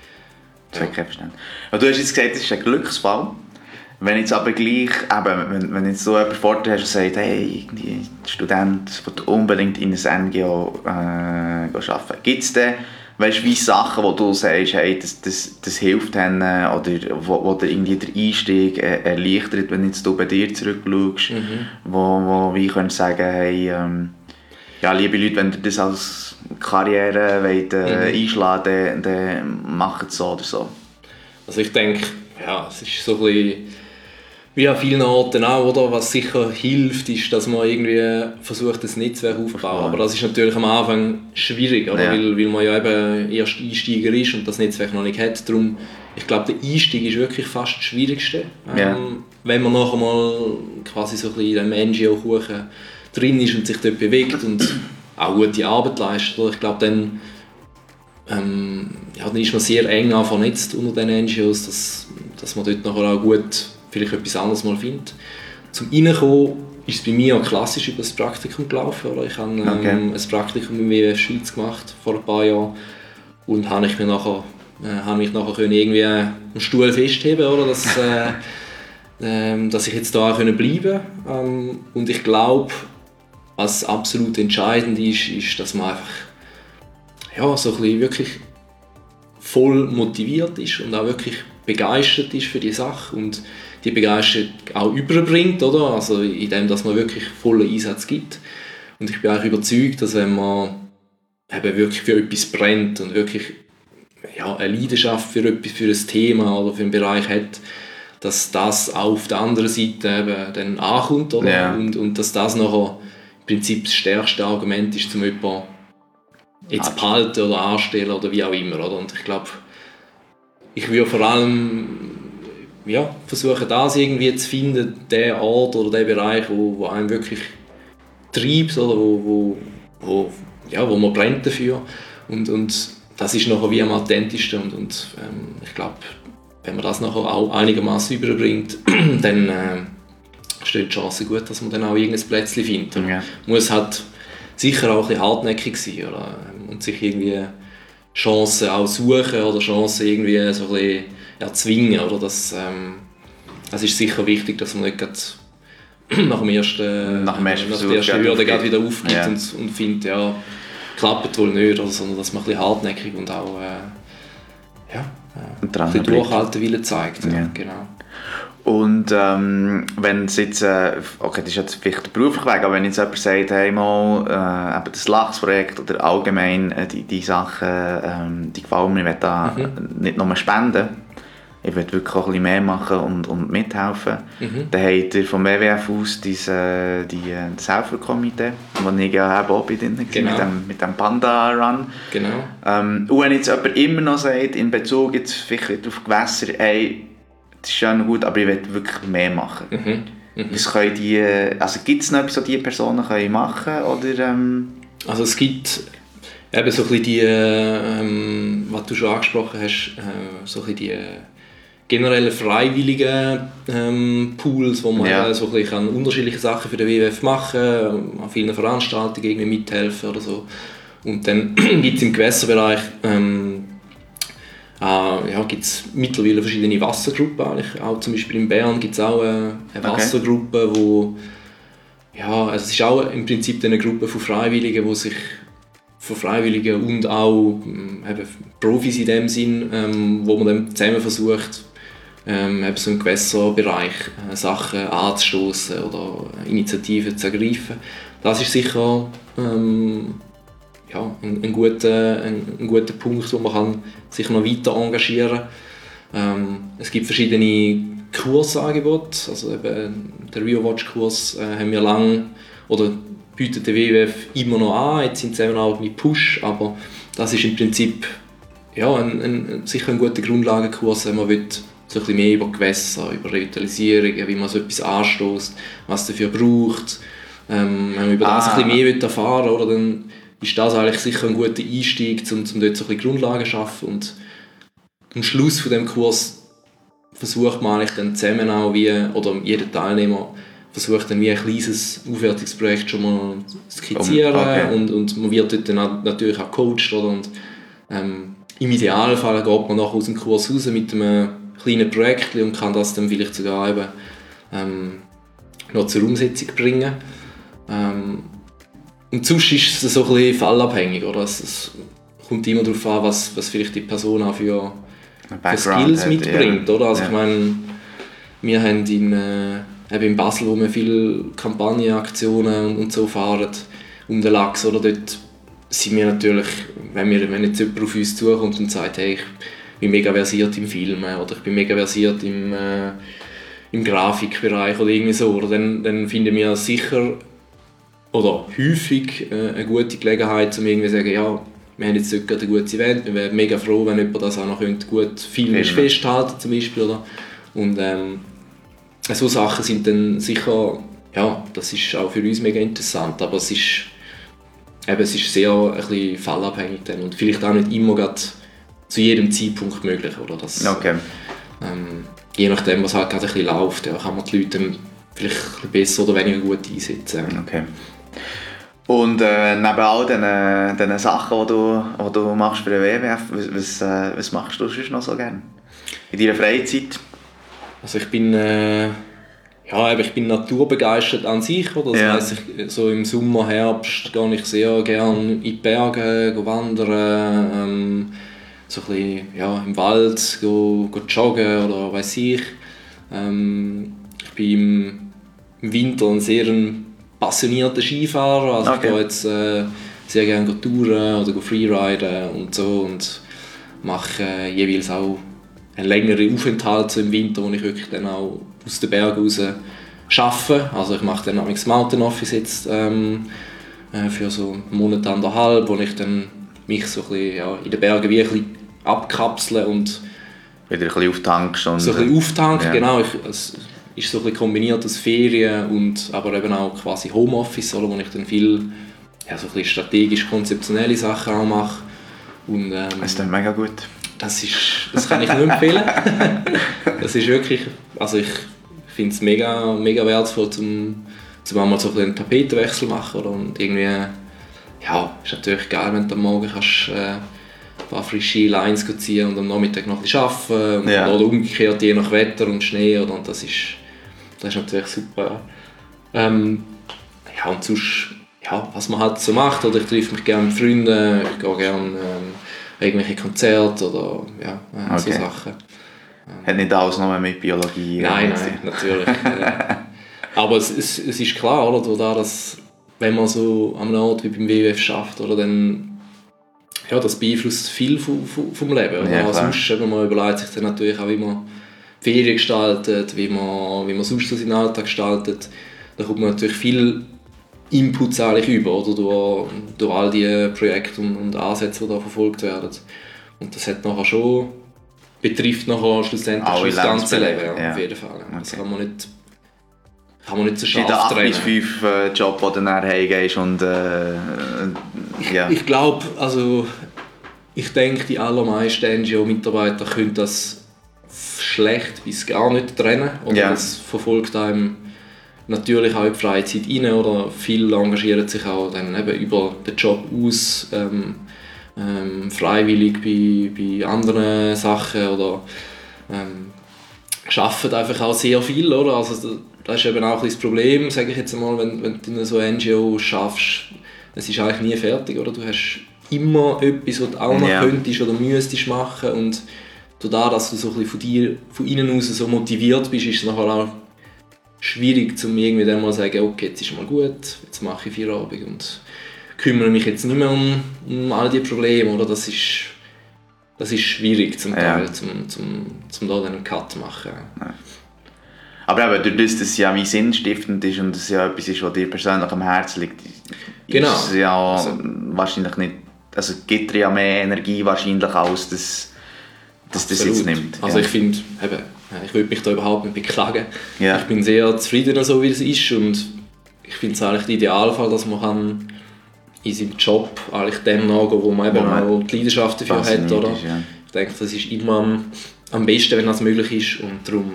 du hast jetzt gesagt, das ist ein Glücksfall. Wenn jetzt aber gleich, eben, wenn jetzt so jemand vor dir hast und sagt, hey, ein Student will unbedingt in ein NGO arbeiten, gibt es denn wie Sachen, wo du sagst, hey, das hilft ihnen, oder wo dir irgendwie der Einstieg erleichtert, wenn jetzt du bei dir zurückschaust, wo wie könntest du sagen, hey, liebe Leute, wenn ihr das als Karriere wollt, einschlagen, dann macht es so oder so. Also ich denke, es ist so ein bisschen wie an vielen Orten auch, oder? Was sicher hilft, ist, dass man irgendwie versucht, ein Netzwerk aufzubauen. Aber das ist natürlich am Anfang schwierig, oder? Weil man ja eben erst Einsteiger ist und das Netzwerk noch nicht hat. Darum, ich glaube, der Einstieg ist wirklich fast das Schwierigste. Wenn man nachher mal quasi so ein bisschen in diesem NGO-Kuchen drin ist und sich dort bewegt und auch gute Arbeit leistet. Ich glaube, dann dann ist man sehr eng auch vernetzt unter den NGOs, dass man dort nachher auch gut vielleicht etwas anderes mal findet. Zum Reinkommen ist es bei mir auch klassisch über das Praktikum gelaufen. Oder? Ich habe ein Praktikum im WWF Schweiz gemacht vor ein paar Jahren und habe mich nachher können irgendwie einen Stuhl festheben, oder? Dass ich jetzt da auch bleiben konnte. Und ich glaube, was absolut entscheidend ist, dass man einfach so ein bisschen wirklich voll motiviert ist und auch wirklich begeistert ist für die Sache und die Begeisterung auch überbringt, oder? Also indem, dass man wirklich vollen Einsatz gibt. Und ich bin auch überzeugt, dass wenn man eben wirklich für etwas brennt und wirklich eine Leidenschaft für ein Thema oder für einen Bereich hat, dass das auch auf der anderen Seite eben dann ankommt, oder? Ja. Und dass das nachher im Prinzip das stärkste Argument ist, um jemanden jetzt behalten oder anstellen oder wie auch immer, oder? Und ich glaube, ich würde vor allem versuchen, das irgendwie zu finden, den Ort oder den Bereich, wo einem wirklich treibt oder wo man brennt dafür. Und das ist nachher wie am authentischsten. Und ich glaube, wenn man das nachher auch einigermaßen überbringt, dann steht die Chance gut, dass man dann auch irgendein Plätzchen findet. Ja. Muss halt sicher auch ein bisschen hartnäckig sein, oder? Und sich irgendwie Chancen auch suchen oder Chancen irgendwie so ein bisschen erzwingen, oder? Das ist sicher wichtig, dass man nicht nach der ersten Hürde wieder aufgibt und findet, klappt wohl nicht, oder? Sondern dass man ein bisschen hartnäckig und auch ein bisschen Durchhaltewille zeigt. Ja. Genau. Und wenn es jetzt, okay, das ist jetzt vielleicht der berufliche Weg, aber wenn jetzt jemand sagt, hey mal, eben das Lachsprojekt oder allgemein die Sachen, die gefallen mir, ich will da nicht nur spenden, ich will wirklich auch ein bisschen mehr machen und mithelfen. Dann habt ihr vom WWF aus das Helferkomitee, wo ich ja auch bin, genau. mit dem Panda-Run. Genau. Und wenn jetzt jemand immer noch sagt, in Bezug jetzt vielleicht auf Gewässer, hey, das ist schön und gut, aber ich will wirklich mehr machen. Was können gibt es noch etwas, was diese Personen können machen können? Also es gibt eben so ein bisschen die, was du schon angesprochen hast, so ein bisschen die generellen freiwilligen Pools, wo man so ein bisschen unterschiedliche Sachen für den WWF machen kann, an vielen Veranstaltungen irgendwie mithelfen oder so. Und dann gibt es im Gewässerbereich gibt's mittlerweile verschiedene Wassergruppen. Eigentlich. Auch zum Beispiel in Bern gibt es auch eine Wassergruppe, wo es ist auch im Prinzip eine Gruppe von Freiwilligen, die sich von Freiwilligen und auch Profis in dem Sinn, wo man dann zusammen versucht, so im Gewässerbereich Sachen anzustoßen oder Initiativen zu ergreifen. Das ist sicher ein guter Punkt, wo man sich noch weiter engagieren kann. Es gibt verschiedene Kursangebote, also eben den RioWatch-Kurs haben wir lange, oder bietet der WWF immer noch an, jetzt in Zusammenarbeit mit Push, aber das ist im Prinzip sicher ein guter Grundlagenkurs, wenn man will, so ein bisschen mehr über Gewässer, über Revitalisierung, wie man so etwas anstößt, was dafür braucht. Wenn man über das ein bisschen mehr erfahren will, oder, dann ist das eigentlich sicher ein guter Einstieg, um dort so ein bisschen Grundlagen zu schaffen. Und am Schluss von dem Kurs versucht man eigentlich dann zusammen auch oder jeder Teilnehmer versucht dann wie ein kleines Aufwertungsprojekt schon mal zu skizzieren und man wird dort dann natürlich auch gecoacht, oder? Und im Idealfall geht man nachher aus dem Kurs raus mit einem kleinen Projekt und kann das dann vielleicht sogar eben noch zur Umsetzung bringen. Und sonst ist es so ein bisschen fallabhängig, oder? Es kommt immer darauf an, was vielleicht die Person auch für Skills mitbringt, oder? Also ich meine, wir haben in Basel, wo wir viele Kampagnenaktionen und so fahren, um den Lachs, oder? Dort sind wir natürlich, wenn jetzt jemand auf uns zukommt und sagt, hey, ich bin mega versiert im Film oder ich bin mega versiert im Grafikbereich oder irgendwie so, oder? Dann finden wir sicher oder häufig eine gute Gelegenheit, um irgendwie zu sagen, ja, wir haben jetzt gerade ein gutes Event, wir wären mega froh, wenn jemand das auch noch gut filmisch festhalten zum Beispiel, oder? Und so Sachen sind dann sicher, das ist auch für uns mega interessant, aber es ist eben, es ist sehr ein bisschen fallabhängig dann und vielleicht auch nicht immer gerade zu jedem Zeitpunkt möglich. Oder? Das, Okay. Je nachdem, was halt gerade ein bisschen läuft, ja, kann man die Leute dann vielleicht ein bisschen besser oder weniger gut einsetzen. Okay. Und neben all diesen Sachen, die du machst für den WWF, was machst du sonst noch so gerne? In deiner Freizeit? Also ich bin naturbegeistert an sich. Oder? Das heisst, so im Sommer, Herbst gehe ich sehr gerne in die Berge wandern, so ein bisschen, im Wald go joggen oder weiss ich. Ich bin im Winter ein sehr passionierter Skifahrer, also ich gehe jetzt sehr gerne touren oder freeriden und so und mache jeweils auch einen längeren Aufenthalt so im Winter, wo ich wirklich dann auch aus den Bergen raus arbeite. Also ich mache dann auch das Mountain Office jetzt für so einen Monat, anderthalb, wo ich dann mich so ein bisschen, in den Bergen wie ein bisschen abkapsle und wieder ein bisschen auftankst. Und, so ein bisschen auftanken, genau. Es ist so ein bisschen kombiniert aus Ferien und aber eben auch quasi Homeoffice, wo ich dann viel so ein bisschen strategisch-konzeptionelle Sachen auch mache. Und, das ist dann mega gut. Das kann ich nur empfehlen. Das ist wirklich, also ich finde es mega, mega wertvoll, um einmal so einen Tapetenwechsel zu machen. Oder? Und irgendwie, ist natürlich geil, wenn du am Morgen kannst, ein paar frische Lines ziehen und am Nachmittag noch ein bisschen arbeiten. Oder umgekehrt, je nach Wetter und Schnee. Oder? Und das ist natürlich super. Und sonst, was man halt so macht. Oder ich treffe mich gerne mit Freunden, ich gehe gerne irgendwelche Konzerte oder so Sachen. Hat nicht alles nur mit Biologie? Nein, natürlich. Aber es ist klar, oder, dadurch, dass wenn man so an einem Ort wie beim WWF schafft, oder, dann das beeinflusst viel vom Leben. Oder? Ja, sonst, man überlegt sich dann natürlich auch, wie man die Ferien gestaltet, wie man sonst so seinen Alltag gestaltet. Da kommt man natürlich viel Inputs eigentlich über, oder, durch all die Projekte und Ansätze, die da verfolgt werden. Und das hat nachher schon, betrifft nachher schlussendlich schon das ganze Leben, auf jeden Fall. Okay. Das kann man nicht so scharf trennen. 8 bis 5 Job, den du dann heimgehst und Ich glaube, also ich denke, die allermeisten NGO-Mitarbeiter können das schlecht bis gar nicht trennen. Oder das verfolgt einem natürlich auch in die Freizeit rein, oder viele engagieren sich auch dann eben über den Job aus, freiwillig bei anderen Sachen oder arbeiten einfach auch sehr viel, oder? Also das ist eben auch ein das Problem, sage ich jetzt einmal, wenn du in so NGO schaffst, es ist eigentlich nie fertig, oder? Du hast immer etwas, was du auch noch könntest oder müsstest machen, und dadurch, dass du so ein bisschen von innen aus so motiviert bist, ist es nachher auch schwierig, um irgendwie dann mal zu sagen, okay, jetzt ist mal gut, jetzt mache ich Feierabend und kümmere mich jetzt nicht mehr um all diese Probleme, oder? Das ist schwierig zum Teil, zum da einen Cut zu machen. Ja. Aber eben, dadurch, dass es ja wie sinnstiftend ist und es ja etwas ist, was dir persönlich am Herzen liegt, genau. Ist es ja wahrscheinlich nicht, also gibt dir ja mehr Energie wahrscheinlich, als das jetzt nimmt. Also ich finde, ich würde mich da überhaupt nicht beklagen. Ja. Ich bin sehr zufrieden, so wie es ist, und ich finde es eigentlich der Idealfall, dass man in seinem Job eigentlich dem nachgehen, wo man eben auch die Leidenschaft dafür hat. Oder? Ist, ja. Ich denke, das ist immer am besten, wenn das möglich ist, und darum,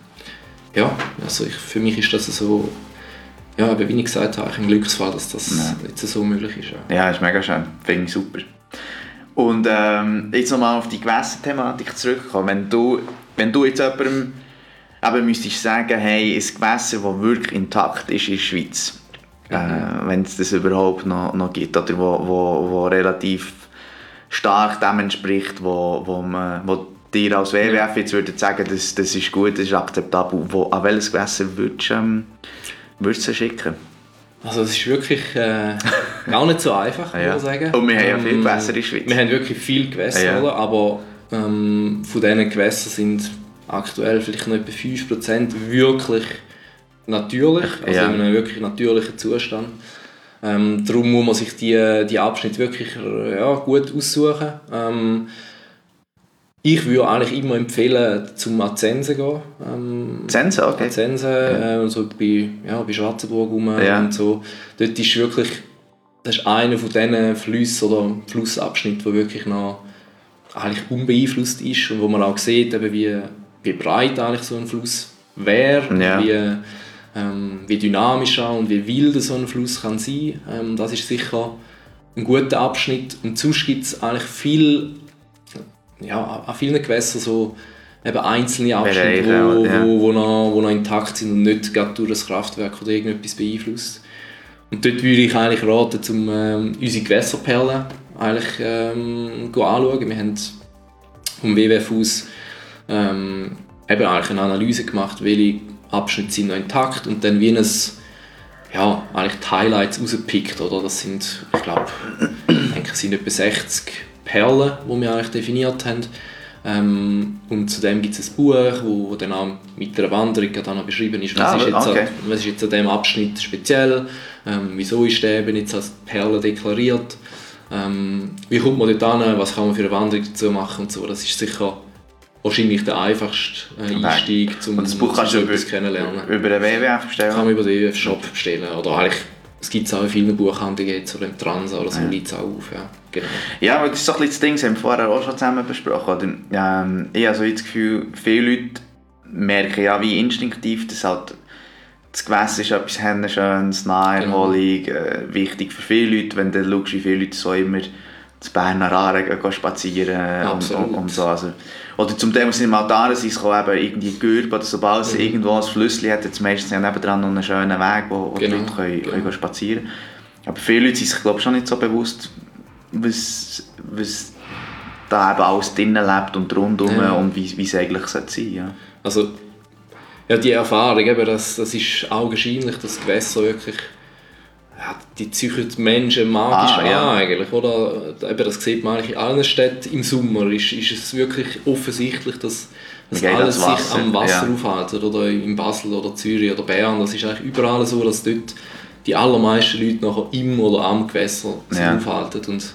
also für mich ist das so, wie ich gesagt habe, ein Glücksfall, dass das jetzt so möglich ist. Ja, ist mega schön, finde ich super. Und jetzt nochmal auf die Gewässerthematik zurückkommen. Wenn du jetzt jemandem müsstest sagen, hey, ein Gewässer, das wirklich intakt ist in der Schweiz, wenn es das überhaupt noch gibt, oder wo relativ stark dem entspricht, wo dir als WWF jetzt würde sagen, das ist gut, das ist akzeptabel, an welches Gewässer würdest du schicken? Also es ist wirklich gar nicht so einfach, muss ich sagen. Und wir haben ja viele Gewässer in der Schweiz. Wir haben wirklich viele Gewässer, oder? Aber von diesen Gewässern sind aktuell vielleicht noch etwa 5% wirklich natürlich, also in einem wirklich natürlichen Zustand. Darum muss man sich die Abschnitte wirklich gut aussuchen. Ich würde eigentlich immer empfehlen, zum Azense zu gehen. Azense, okay. Azense, so bei Schwarzenburg rum und so. Dort ist wirklich das ist einer von diesen Flüssen oder Flussabschnitten, der wirklich noch eigentlich unbeeinflusst ist und wo man auch sieht, eben wie breit eigentlich so ein Fluss wäre, wie dynamisch auch und wie wild so ein Fluss kann sein. Das ist sicher ein guter Abschnitt. Und sonst gibt es eigentlich an vielen Gewässern so eben einzelne Abschnitte, die noch intakt sind und nicht gerade durch das Kraftwerk oder irgendetwas beeinflusst. Und dort würde ich eigentlich raten, um unsere Gewässerperlen eigentlich anschauen. Wir haben vom WWF aus eben eigentlich eine Analyse gemacht, welche Abschnitte sind noch intakt und dann wie eigentlich die Highlights rausgepickt, oder? Das sind, ich glaube, es sind etwa 60 Perlen, die wir eigentlich definiert haben. Und zudem gibt es ein Buch, wo dann auch mit der Wanderung dann noch beschrieben ist, was ist jetzt an diesem Abschnitt speziell, wieso ist der eben jetzt als Perle deklariert, wie kommt man dort hin, was kann man für eine Wanderung dazu machen und so. Das ist sicher wahrscheinlich der einfachste Einstieg, um das Buch kannst du etwas kennenlernen. Über den WWF bestellen? Kann man über den WWF-Shop bestellen. Oder eigentlich, es gibt es auch in vielen Buchhandlungen, jetzt, oder im Transa oder so, liegt es auch auf. Ja, genau. Ja, aber das ist so ein bisschen das Ding, das haben wir vorher auch schon zusammen besprochen. Oder? Ich habe so das Gefühl, viele Leute merken ja wie instinktiv, dass halt das Gewässer ist etwas Schönes, Naherholung, wichtig für viele Leute. Wenn du schaust, wie viele Leute so immer zu Berner Aare gehen spazieren und so. Also, oder zum Teil sind im Altar eben irgendwie Gürb oder sobald es irgendwo ein Flüsschen hat, jetzt meistens nebendran noch einen schönen Weg, wo die Leute können spazieren können. Aber viele Leute sind sich, glaube ich, schon nicht so bewusst, was da eben alles drinnen lebt und rundum und wie es eigentlich sein sollte. Ja. Also, ja, die Erfahrung, eben, das ist augenscheinlich, dass Gewässer wirklich die ziehen die Menschen magisch an eigentlich, oder? Eben, das sieht man eigentlich in allen Städten im Sommer, ist es wirklich offensichtlich, dass alles sich am Wasser aufhält, oder in Basel oder Zürich oder Bern, das ist eigentlich überall so, dass dort die allermeisten Leute nachher im oder am Gewässer sich aufhalten. Und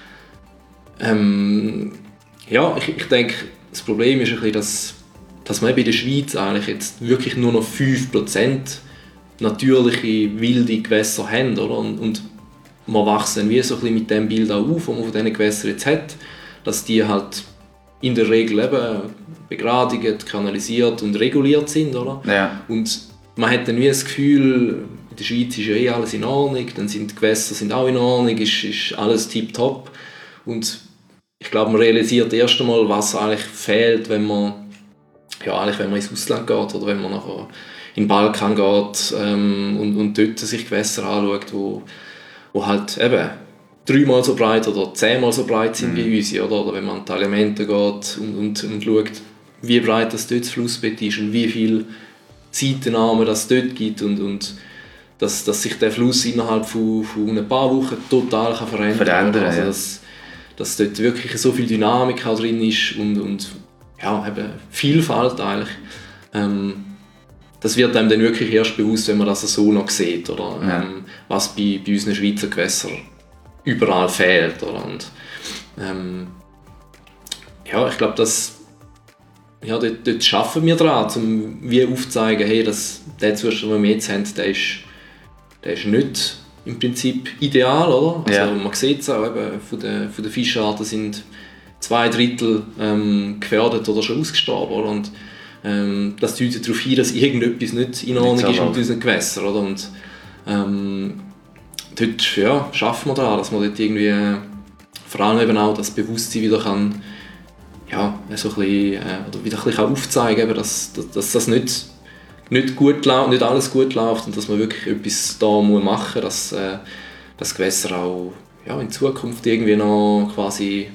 ich denke, das Problem ist ein bisschen, dass wir in der Schweiz eigentlich jetzt wirklich nur noch 5% natürliche, wilde Gewässer haben, oder? Und man wächst dann wie so ein bisschen mit dem Bild auch auf, das man von diesen Gewässern jetzt hat, dass die halt in der Regel eben begradigt, kanalisiert und reguliert sind, oder? Ja. Und man hat dann wie das Gefühl, in der Schweiz ist ja alles in Ordnung, dann sind die Gewässer auch in Ordnung, ist alles tipptopp. Und ich glaube, man realisiert erst einmal, was eigentlich fehlt, wenn man ins Ausland geht oder wenn man nachher in den Balkan geht und dort sich Gewässer anschaut, wo halt eben 3-mal so breit oder 10-mal so breit sind wie unsere. Oder wenn man an die Elemente geht und schaut, wie breit das dort das Flussbett ist und wie viele Seitenarme das dort gibt und dass sich der Fluss innerhalb von ein paar Wochen total verändern kann. Also, dass dort wirklich so viel Dynamik drin ist und eben Vielfalt eigentlich. Das wird einem dann wirklich erst bewusst, wenn man das so noch sieht, oder? Was bei unseren Schweizer Gewässern überall fehlt. Oder? Und, ich glaube, dort schaffen wir daran, um wie aufzuzeigen, hey, dass der Zustand, den wir jetzt haben, der ist nicht im Prinzip ideal, oder? Also, man sieht es auch, eben, von den Fischarten sind 2/3 gefährdet oder schon ausgestorben, oder? Und das deutet darauf hin, dass irgendetwas nicht in Ordnung ist mit unseren Gewässern, oder? Und dort schaffen wir daran, dass man dort irgendwie vor allem eben auch das Bewusstsein wieder kann, so ein bisschen, oder wieder ein bisschen aufzeigen kann, dass das nicht alles gut läuft und dass man wirklich etwas da machen muss, dass das Gewässer auch in Zukunft irgendwie noch quasi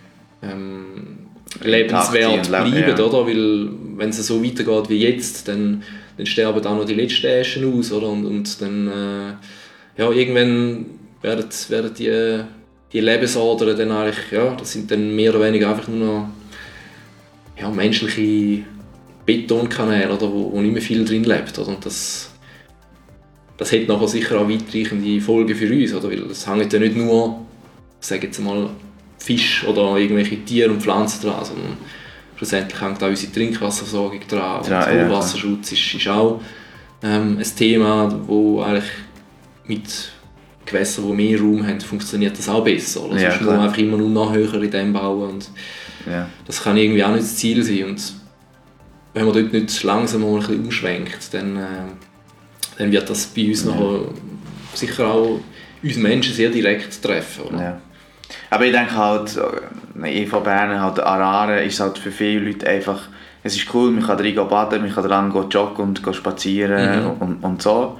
lebenswert bleiben, oder? Weil wenn es so weitergeht wie jetzt, dann sterben auch noch die letzten Äschen aus, oder? Und dann irgendwann werden die Lebensadern dann eigentlich, das sind dann mehr oder weniger einfach nur noch menschliche Betonkanäle, oder, wo nicht mehr viel drin lebt, oder? Und das hat nachher sicher auch weitreichende Folgen für uns, oder? Weil es hängt ja nicht nur, ich sage jetzt mal, Fisch oder irgendwelche Tiere und Pflanzen dran, sondern schlussendlich hängt auch unsere Trinkwasserversorgung dran. Und Hochwasserschutz ist auch ein Thema, das eigentlich mit Gewässer, die mehr Raum haben, funktioniert das auch besser. Oder? Sonst muss man einfach immer nur noch höher in dem bauen. Und das kann irgendwie auch nicht das Ziel sein. Und wenn man dort nicht langsam mal ein bisschen umschwenkt, dann wird das bei uns nachher sicher auch uns Menschen sehr direkt treffen. Oder? Ja. Aber ich denke halt, von Bern halt Arare ist halt für viele Leute einfach, es ist cool, man kann drin baden, man kann dran joggen und spazieren und so.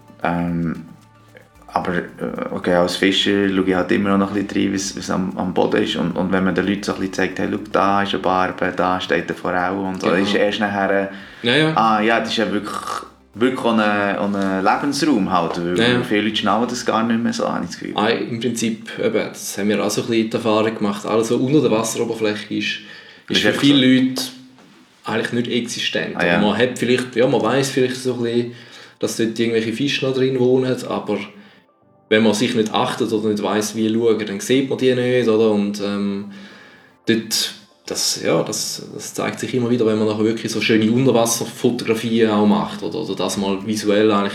Aber okay, als Fischer schaue ich halt immer noch ein bisschen rein, was am Boden ist. Und wenn man den Leuten so ein bisschen zeigt, hey, schau, da ist eine Barbe, da steht eine Forelle und so, dann ist erst nachher, das ist ja wirklich auch ein Lebensraum halt, weil viele Leute schnallen das gar nicht mehr so, habe ich das Gefühl. Im Prinzip, das haben wir auch so ein bisschen die Erfahrung gemacht, alles was unter der Wasseroberfläche ist für viele Leute eigentlich nicht existent. Man hat vielleicht, man weiss vielleicht so ein bisschen, dass dort irgendwelche Fische noch drin wohnen, aber wenn man sich nicht achtet oder nicht weiss, wie schauen, dann sieht man die nicht, oder? Und dort, das zeigt sich immer wieder, wenn man nachher wirklich so schöne Unterwasserfotografien auch macht oder das mal visuell eigentlich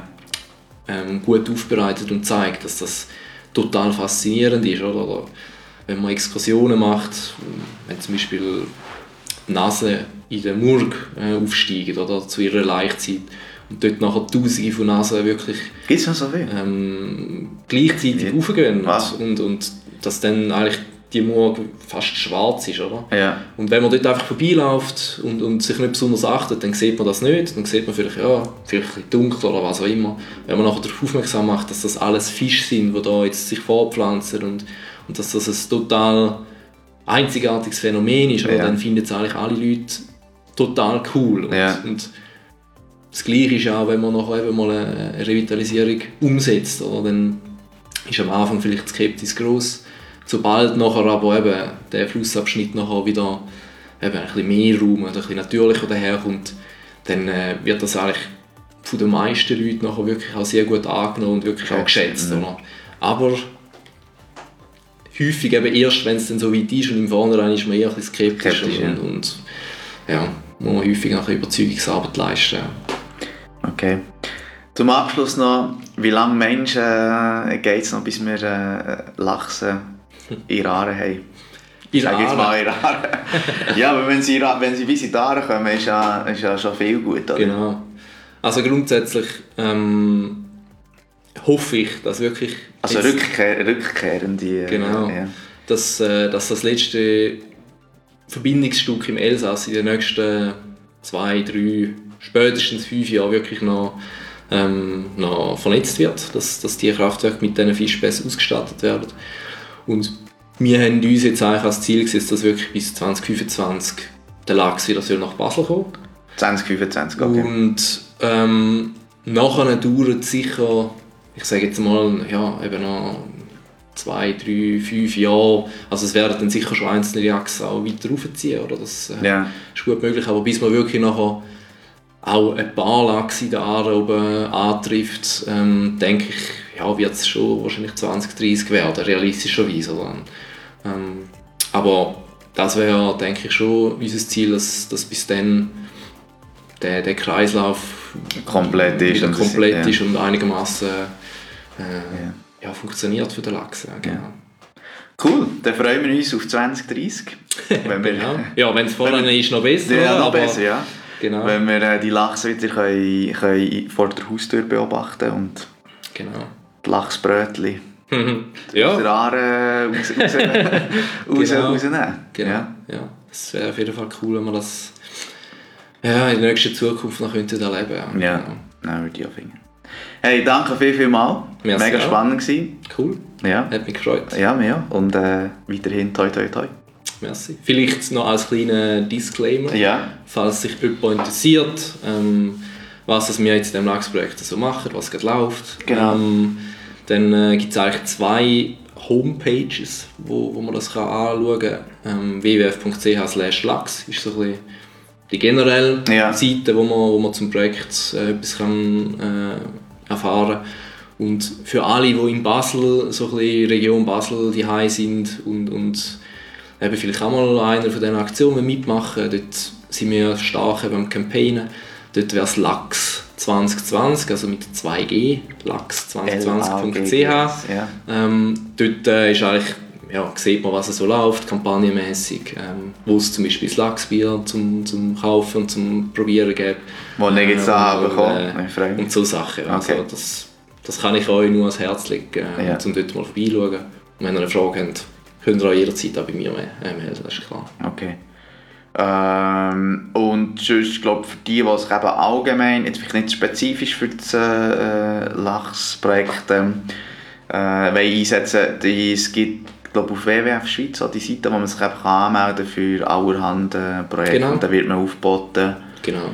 gut aufbereitet und zeigt, dass das total faszinierend ist, oder wenn man Exkursionen macht, wenn zum Beispiel die Nase in den Murg aufsteigen oder zu ihrer Laichzeit und dort nachher Tausende von Nasen wirklich gibt's noch so viel? Gleichzeitig raufgehen und dass dann eigentlich die Murg fast schwarz ist, oder? Ja. Und wenn man dort einfach vorbeiläuft und sich nicht besonders achtet, dann sieht man das nicht. Dann sieht man vielleicht ein bisschen dunkel oder was auch immer. Wenn man nachher darauf aufmerksam macht, dass das alles Fische sind, die da jetzt sich fortpflanzen und dass das ein total einzigartiges Phänomen ist, dann finden es eigentlich alle Leute total cool. Und das Gleiche ist auch, wenn man nachher eben mal eine Revitalisierung umsetzt, oder? Dann ist am Anfang vielleicht die Skepsis gross. Sobald nachher aber eben der Flussabschnitt nachher wieder eben ein bisschen mehr Raum, ein bisschen natürlicher daherkommt, dann wird das eigentlich von den meisten Leuten nachher wirklich auch sehr gut angenommen und wirklich auch geschätzt. Oder? Aber häufig eben erst, wenn es dann so weit ist und im Vornherein ist man eher ein bisschen skeptisch und muss man häufig noch Überzeugungsarbeit leisten. Okay. Zum Abschluss noch, wie lange Menschen geht es noch, bis wir Lachse in Aare haben? Ich sage jetzt mal in Aare. Ja, aber wenn sie bis in Aare kommen, ist ja schon viel gut, oder? Genau. Also grundsätzlich hoffe ich, dass wirklich... Also rückkehrende... Genau. Dass das letzte Verbindungsstück im Elsass in den nächsten 2, 3, spätestens 5 Jahren wirklich noch vernetzt wird, dass die Kraftwerke mit diesen Fischen besser ausgestattet werden. Und wir haben uns jetzt eigentlich als Ziel gesetzt, dass wirklich bis 2025 der Lachs wieder nach Basel kommen. 2025, okay. Und nachher dauert es sicher, ich sage jetzt mal, eben noch 2, 3, 5 Jahre. Also es werden dann sicher schon einzelne Lachse auch weiter raufziehen, oder? Das ist gut möglich, aber bis man wirklich nachher auch ein paar Lachse in der Aare oben antrifft, denke ich, wird es schon wahrscheinlich 2030 werden, realistischerweise. Aber das wäre, denke ich, schon unser Ziel, dass bis dann der Kreislauf komplett ist und einigermaßen funktioniert für den Lachs. Genau. Cool, dann freuen wir uns auf 2030. Wenn wir, ja, wenn es vorne ist, noch besser. Ja, noch besser, ja. Genau. Wenn wir die Lachse wieder können vor der Haustür beobachten und die Lachsbrötchen aus der Aare rausnehmen. Genau. Ja. Das wäre auf jeden Fall cool, wenn wir das in der nächsten Zukunft noch erleben könnten. Ja, würde ich auch finden. Hey, danke viel mal. Mega spannend gewesen. Cool. Ja. Hat mich gefreut. Ja, mir auch. Und weiterhin toi toi toi. Merci. Vielleicht noch als kleiner Disclaimer, falls sich jemand interessiert, was wir jetzt in diesem Lachsprojekt so machen, was gerade läuft. Genau. Dann gibt es eigentlich 2 Homepages, wo man das anschauen kann. www.ch/lachs ist so ein bisschen die generelle Seite, wo man zum Projekt etwas kann, erfahren kann. Und für alle, die in Basel, so ein bisschen Region Basel, die sind und eben vielleicht auch mal einer von diesen Aktionen mitmachen, dort sind wir stark beim Campaignen. Dort wäre das Lachs 2020, also mit 2G, lachs2020.ch. Ja. Dort ist eigentlich, sieht man, was so läuft, kampagnenmässig, wo es zum Beispiel das Lachsbier zum Kaufen und zum Probieren gibt. Wo ich jetzt da bekomme. Und so Sachen. Okay. Also das kann ich euch nur ans Herz legen, um dort mal vorbeischauen. Und wenn ihr eine Frage habt, könnt ihr auch jederzeit auch bei mir melden, das ist klar. Okay. Und sonst, glaube für die es eben allgemein, jetzt vielleicht nicht spezifisch für das Lachsprojekt einsetzen, es gibt, glaube auf WWF Schweiz auch die Seite, wo man sich eben anmelden kann für allerhand Projekte. Genau. Und da wird man aufgeboten. Genau.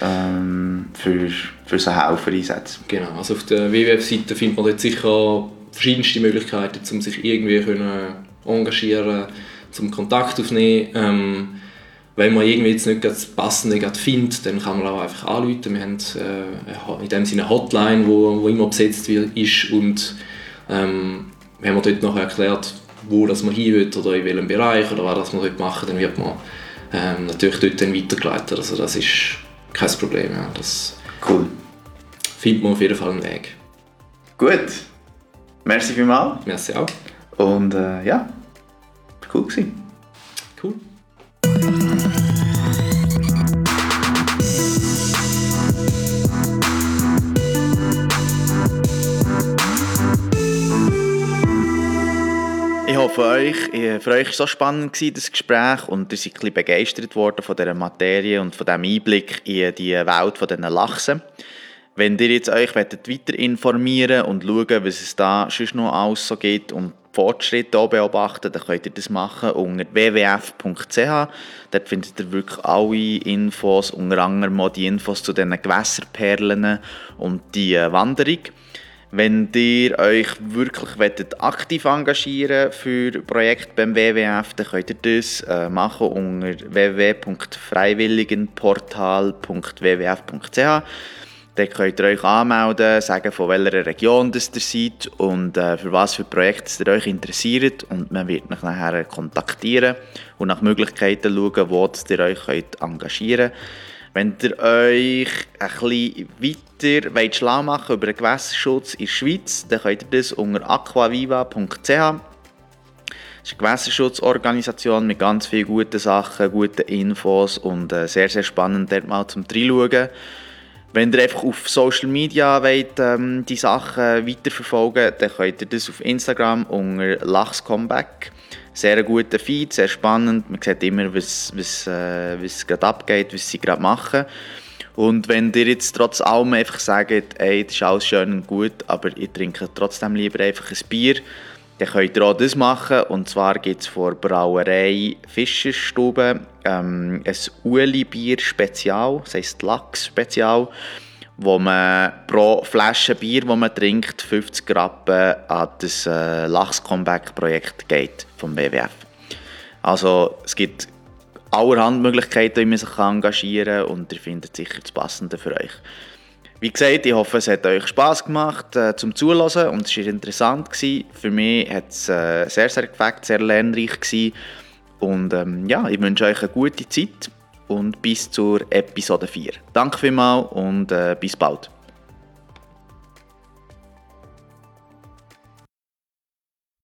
Für so Helfereinsätze. Genau, also auf der WWF-Seite findet man dort sicher verschiedenste Möglichkeiten, um sich irgendwie engagieren, zum Kontakt aufnehmen. Wenn man irgendwie jetzt nicht das Passende findet, dann kann man auch einfach anrufen. Wir haben in dem Sinne eine Hotline, wo immer besetzt ist, und wenn man dort noch erklärt, wo das man hin will oder in welchem Bereich oder was das man dort machen, dann wird man natürlich dort dann weitergeleitet. Also das ist kein Problem. Ja. Das cool. Findet man auf jeden Fall einen Weg. Gut. Merci vielmals. Merci auch. Und cool gewesen. Cool. Ich hoffe, für euch war so spannend das Gespräch und ihr seid ein bisschen begeistert worden von dieser Materie und von diesem Einblick in die Welt dieser Lachsen. Wenn ihr jetzt euch weiter informieren und schauen, was es da sonst noch alles so gibt und Fortschritte auch beobachten, dann könnt ihr das machen unter wwf.ch. Dort findet ihr wirklich alle Infos, unter anderem auch die Infos zu diesen Gewässerperlen und die Wanderung. Wenn ihr euch wirklich aktiv engagieren für Projekte beim WWF, dann könnt ihr das machen unter www.freiwilligenportal.wwf.ch. Dann könnt ihr euch anmelden, sagen, von welcher Region das ihr seid und für was für Projekte ihr euch interessiert. Und man wird euch nachher kontaktieren und nach Möglichkeiten schauen, wo ihr euch engagieren könnt. Wenn ihr euch ein bisschen weiter schlau machen über den Gewässerschutz in der Schweiz, dann könnt ihr das unter aquaviva.ch. Das ist eine Gewässerschutzorganisation mit ganz vielen guten Sachen, guten Infos und sehr, sehr spannend dort mal zum Reinschauen. Wenn ihr einfach auf Social Media wollt, die Sachen weiterverfolgen, dann könnt ihr das auf Instagram unter LachsComeback. Sehr ein guter Feed, sehr spannend. Man sieht immer, was gerade abgeht, was sie gerade machen. Und wenn ihr jetzt trotz allem einfach sagt, ey, das ist alles schön und gut, aber ihr trinkt trotzdem lieber einfach ein Bier, dann könnt ihr auch das machen. Und zwar gibt es vor Brauerei Fischerstube ein Ueli-Bier-Spezial, das heisst Lachs-Spezial, wo man pro Flasche Bier, die man trinkt, 50 Rappen an das Lachs-Comeback-Projekt geht vom WWF. Also es gibt allerhand Möglichkeiten, wie man sich engagieren kann und ihr findet sicher das Passende für euch. Wie gesagt, ich hoffe, es hat euch Spass gemacht zum Zuhören und es war interessant gewesen. Für mich hat es sehr, sehr gefällt, sehr lernreich gewesen. Und ich wünsche euch eine gute Zeit und bis zur Episode 4. Danke vielmals und bis bald.